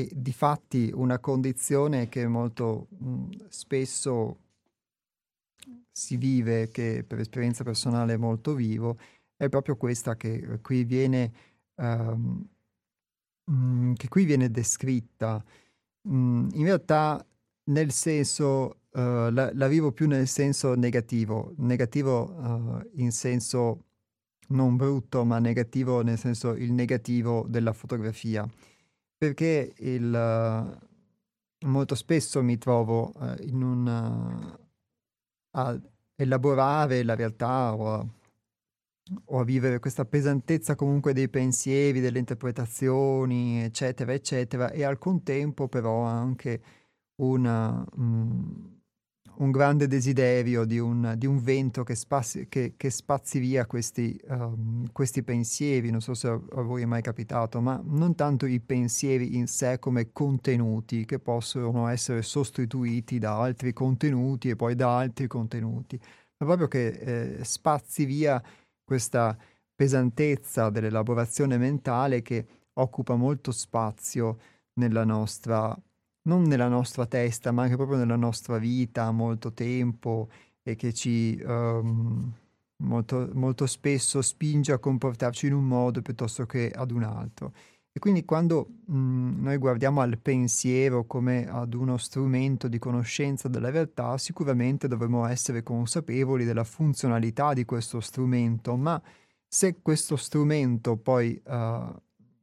e difatti una condizione che molto mh, spesso si vive, che per esperienza personale molto vivo, è proprio questa che qui viene, um, mh, che qui viene descritta. Mh, in realtà nel senso, uh, la, la vivo più nel senso negativo, negativo uh, in senso non brutto, ma negativo nel senso il negativo della fotografia, perché il, uh, molto spesso mi trovo uh, in un, uh, a elaborare la realtà o a, o a vivere questa pesantezza comunque dei pensieri, delle interpretazioni, eccetera, eccetera, e al contempo però anche una, um, un grande desiderio di un, di un vento che, spazzi, che, che spazzi via questi, um, questi pensieri. Non so se a, a voi è mai capitato, ma non tanto i pensieri in sé come contenuti che possono essere sostituiti da altri contenuti e poi da altri contenuti, ma proprio che eh, spazzi via questa pesantezza dell'elaborazione mentale che occupa molto spazio nella nostra, non nella nostra testa, ma anche proprio nella nostra vita, molto tempo, e che ci um, molto, molto spesso spinge a comportarci in un modo piuttosto che ad un altro. E quindi quando mh, noi guardiamo al pensiero come ad uno strumento di conoscenza della realtà, sicuramente dovremo essere consapevoli della funzionalità di questo strumento, ma se questo strumento poi uh,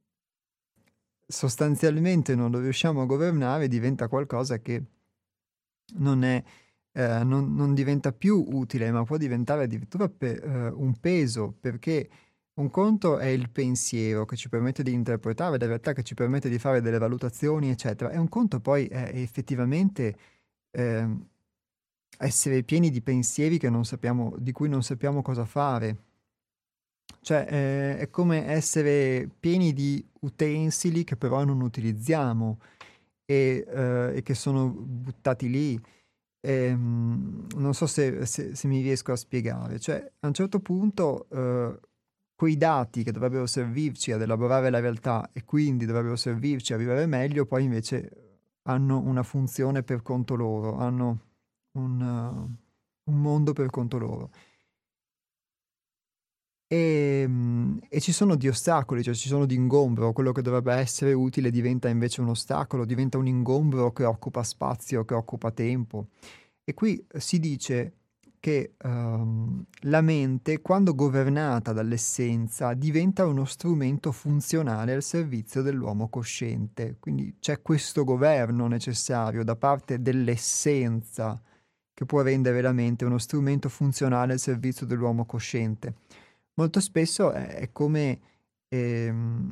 sostanzialmente non lo riusciamo a governare, diventa qualcosa che non è, eh, non, non diventa più utile, ma può diventare addirittura pe- eh, un peso, perché un conto è il pensiero che ci permette di interpretare la realtà, che ci permette di fare delle valutazioni, eccetera, e un conto poi è effettivamente eh, essere pieni di pensieri che non sappiamo, di cui non sappiamo cosa fare. Cioè eh, è come essere pieni di utensili che però non utilizziamo e, eh, e che sono buttati lì. E, mm, non so se, se- se mi riesco a spiegare. Cioè, a un certo punto, eh, quei dati che dovrebbero servirci ad elaborare la realtà e quindi dovrebbero servirci a vivere meglio, poi invece hanno una funzione per conto loro, hanno un, uh, un mondo per conto loro. E, mm, e ci sono di ostacoli, cioè ci sono di ingombro, quello che dovrebbe essere utile diventa invece un ostacolo, diventa un ingombro che occupa spazio, che occupa tempo. E qui si dice che ehm, la mente, quando governata dall'essenza, diventa uno strumento funzionale al servizio dell'uomo cosciente. Quindi c'è questo governo necessario da parte dell'essenza che può rendere la mente uno strumento funzionale al servizio dell'uomo cosciente. Molto spesso è, è come ehm,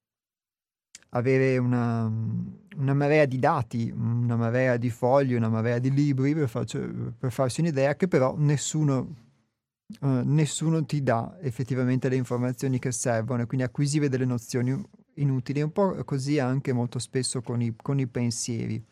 avere una, una marea di dati, una marea di fogli, una marea di libri per, farci, per farsi un'idea che però nessuno, eh, nessuno ti dà effettivamente le informazioni che servono e quindi acquisire delle nozioni inutili. Un po' così anche molto spesso con i, con i pensieri.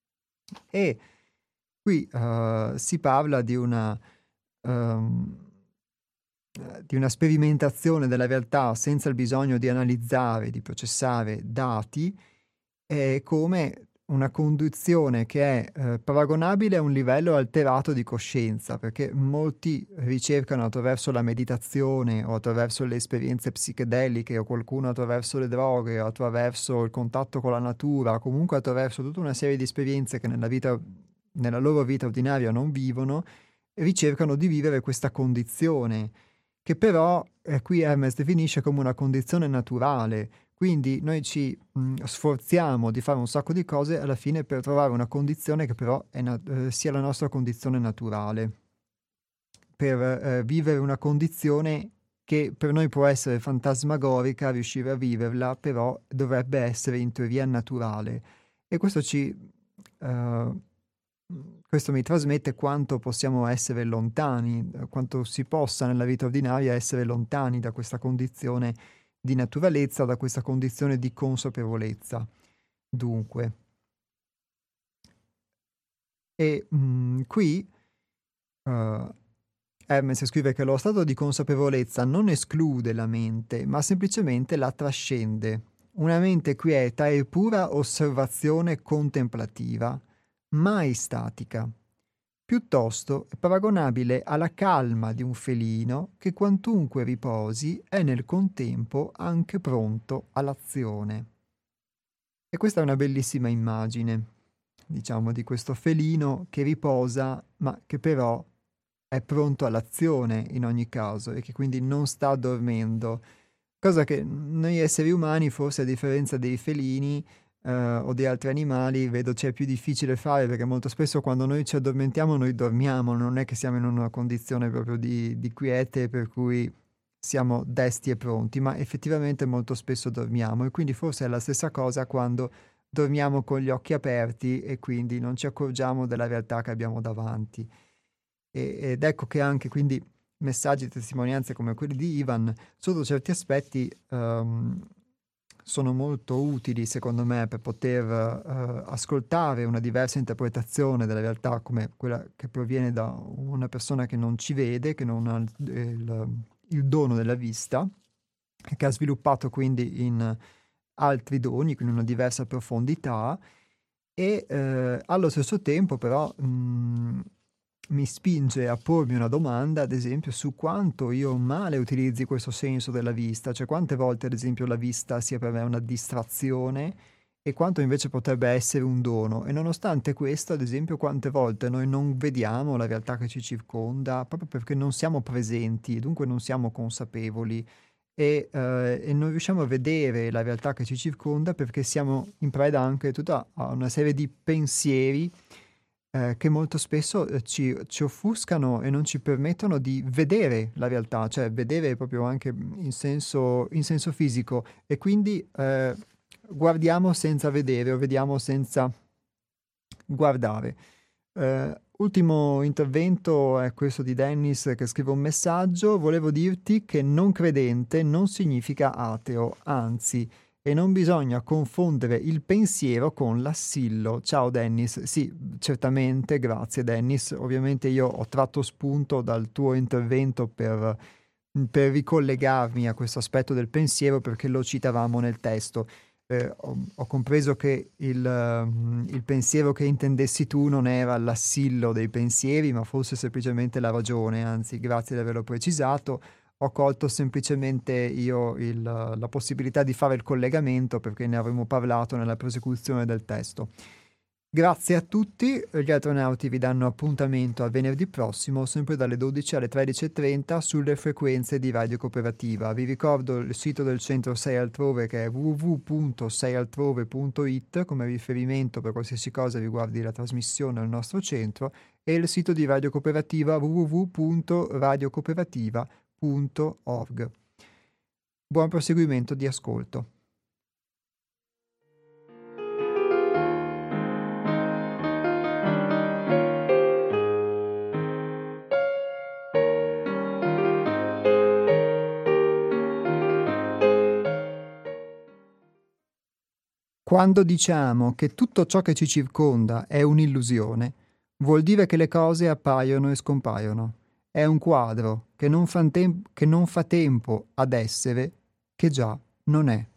E qui eh, si parla di una... ehm, eh, di una sperimentazione della realtà senza il bisogno di analizzare, di processare dati, è come una conduzione che è eh, paragonabile a un livello alterato di coscienza, perché molti ricercano attraverso la meditazione o attraverso le esperienze psichedeliche o qualcuno attraverso le droghe o attraverso il contatto con la natura, comunque attraverso tutta una serie di esperienze che nella vita, nella loro vita ordinaria non vivono, ricercano di vivere questa condizione che però eh, qui Hermes definisce come una condizione naturale. Quindi noi ci mh, sforziamo di fare un sacco di cose alla fine per trovare una condizione che però è na- eh, sia la nostra condizione naturale, per eh, vivere una condizione che per noi può essere fantasmagorica, riuscire a viverla, però dovrebbe essere in teoria naturale. E questo ci... eh, questo mi trasmette quanto possiamo essere lontani, quanto si possa nella vita ordinaria essere lontani da questa condizione di naturalezza, da questa condizione di consapevolezza. Dunque, e mh, qui uh, Hermes scrive che lo stato di consapevolezza non esclude la mente, ma semplicemente la trascende. una mente quieta è pura osservazione contemplativa, mai statica. Piuttosto è paragonabile alla calma di un felino che quantunque riposi è nel contempo anche pronto all'azione. E questa è una bellissima immagine, diciamo, di questo felino che riposa, ma che però è pronto all'azione in ogni caso e che quindi non sta dormendo. Cosa che noi esseri umani, forse a differenza dei felini eh, o di altri animali, vedo c'è più difficile fare, perché molto spesso quando noi ci addormentiamo noi dormiamo, non è che siamo in una condizione proprio di, di quiete per cui siamo desti e pronti, ma effettivamente molto spesso dormiamo e quindi forse è la stessa cosa quando dormiamo con gli occhi aperti e quindi non ci accorgiamo della realtà che abbiamo davanti. E, ed ecco che anche quindi messaggi e testimonianze come quelli di Ivan, sotto certi aspetti, um, sono molto utili secondo me per poter uh, ascoltare una diversa interpretazione della realtà come quella che proviene da una persona che non ci vede, che non ha il, il, il dono della vista, che ha sviluppato quindi in altri doni, quindi una diversa profondità e eh, allo stesso tempo però mh, mi spinge a pormi una domanda, ad esempio, su quanto io male utilizzi questo senso della vista, cioè quante volte, ad esempio, la vista sia per me una distrazione e quanto invece potrebbe essere un dono. E nonostante questo, ad esempio, quante volte noi non vediamo la realtà che ci circonda proprio perché non siamo presenti, dunque non siamo consapevoli e, eh, e non riusciamo a vedere la realtà che ci circonda perché siamo in preda anche a tutta a una serie di pensieri eh, che molto spesso eh, ci, ci offuscano e non ci permettono di vedere la realtà, cioè vedere proprio anche in senso, in senso fisico e quindi eh, guardiamo senza vedere o vediamo senza guardare. Eh, ultimo intervento è questo di Dennis che scrive un messaggio. Volevo dirti che non credente non significa ateo, anzi, e non bisogna confondere il pensiero con l'assillo. Ciao Dennis. Sì, certamente, grazie Dennis. Ovviamente io ho tratto spunto dal tuo intervento per, per ricollegarmi a questo aspetto del pensiero perché lo citavamo nel testo. Eh, ho, ho compreso che il, uh, il pensiero che intendessi tu non era l'assillo dei pensieri, ma fosse semplicemente la ragione, anzi, grazie di averlo precisato. Ho colto semplicemente io il, la possibilità di fare il collegamento perché ne avremo parlato nella prosecuzione del testo. Grazie a tutti, gli astronauti vi danno appuntamento a venerdì prossimo, sempre dalle dodici alle tredici e trenta sulle frequenze di Radio Cooperativa. Vi ricordo il sito del centro sei altrove che è w w w punto sei altrove punto i t come riferimento per qualsiasi cosa riguardi la trasmissione al nostro centro e il sito di Radio Cooperativa w w w punto radio cooperativa punto org. Buon proseguimento di ascolto. Quando diciamo che tutto ciò che ci circonda è un'illusione, vuol dire che le cose appaiono e scompaiono. È un quadro che non fa, tem- che non fa tempo ad essere, che già non è.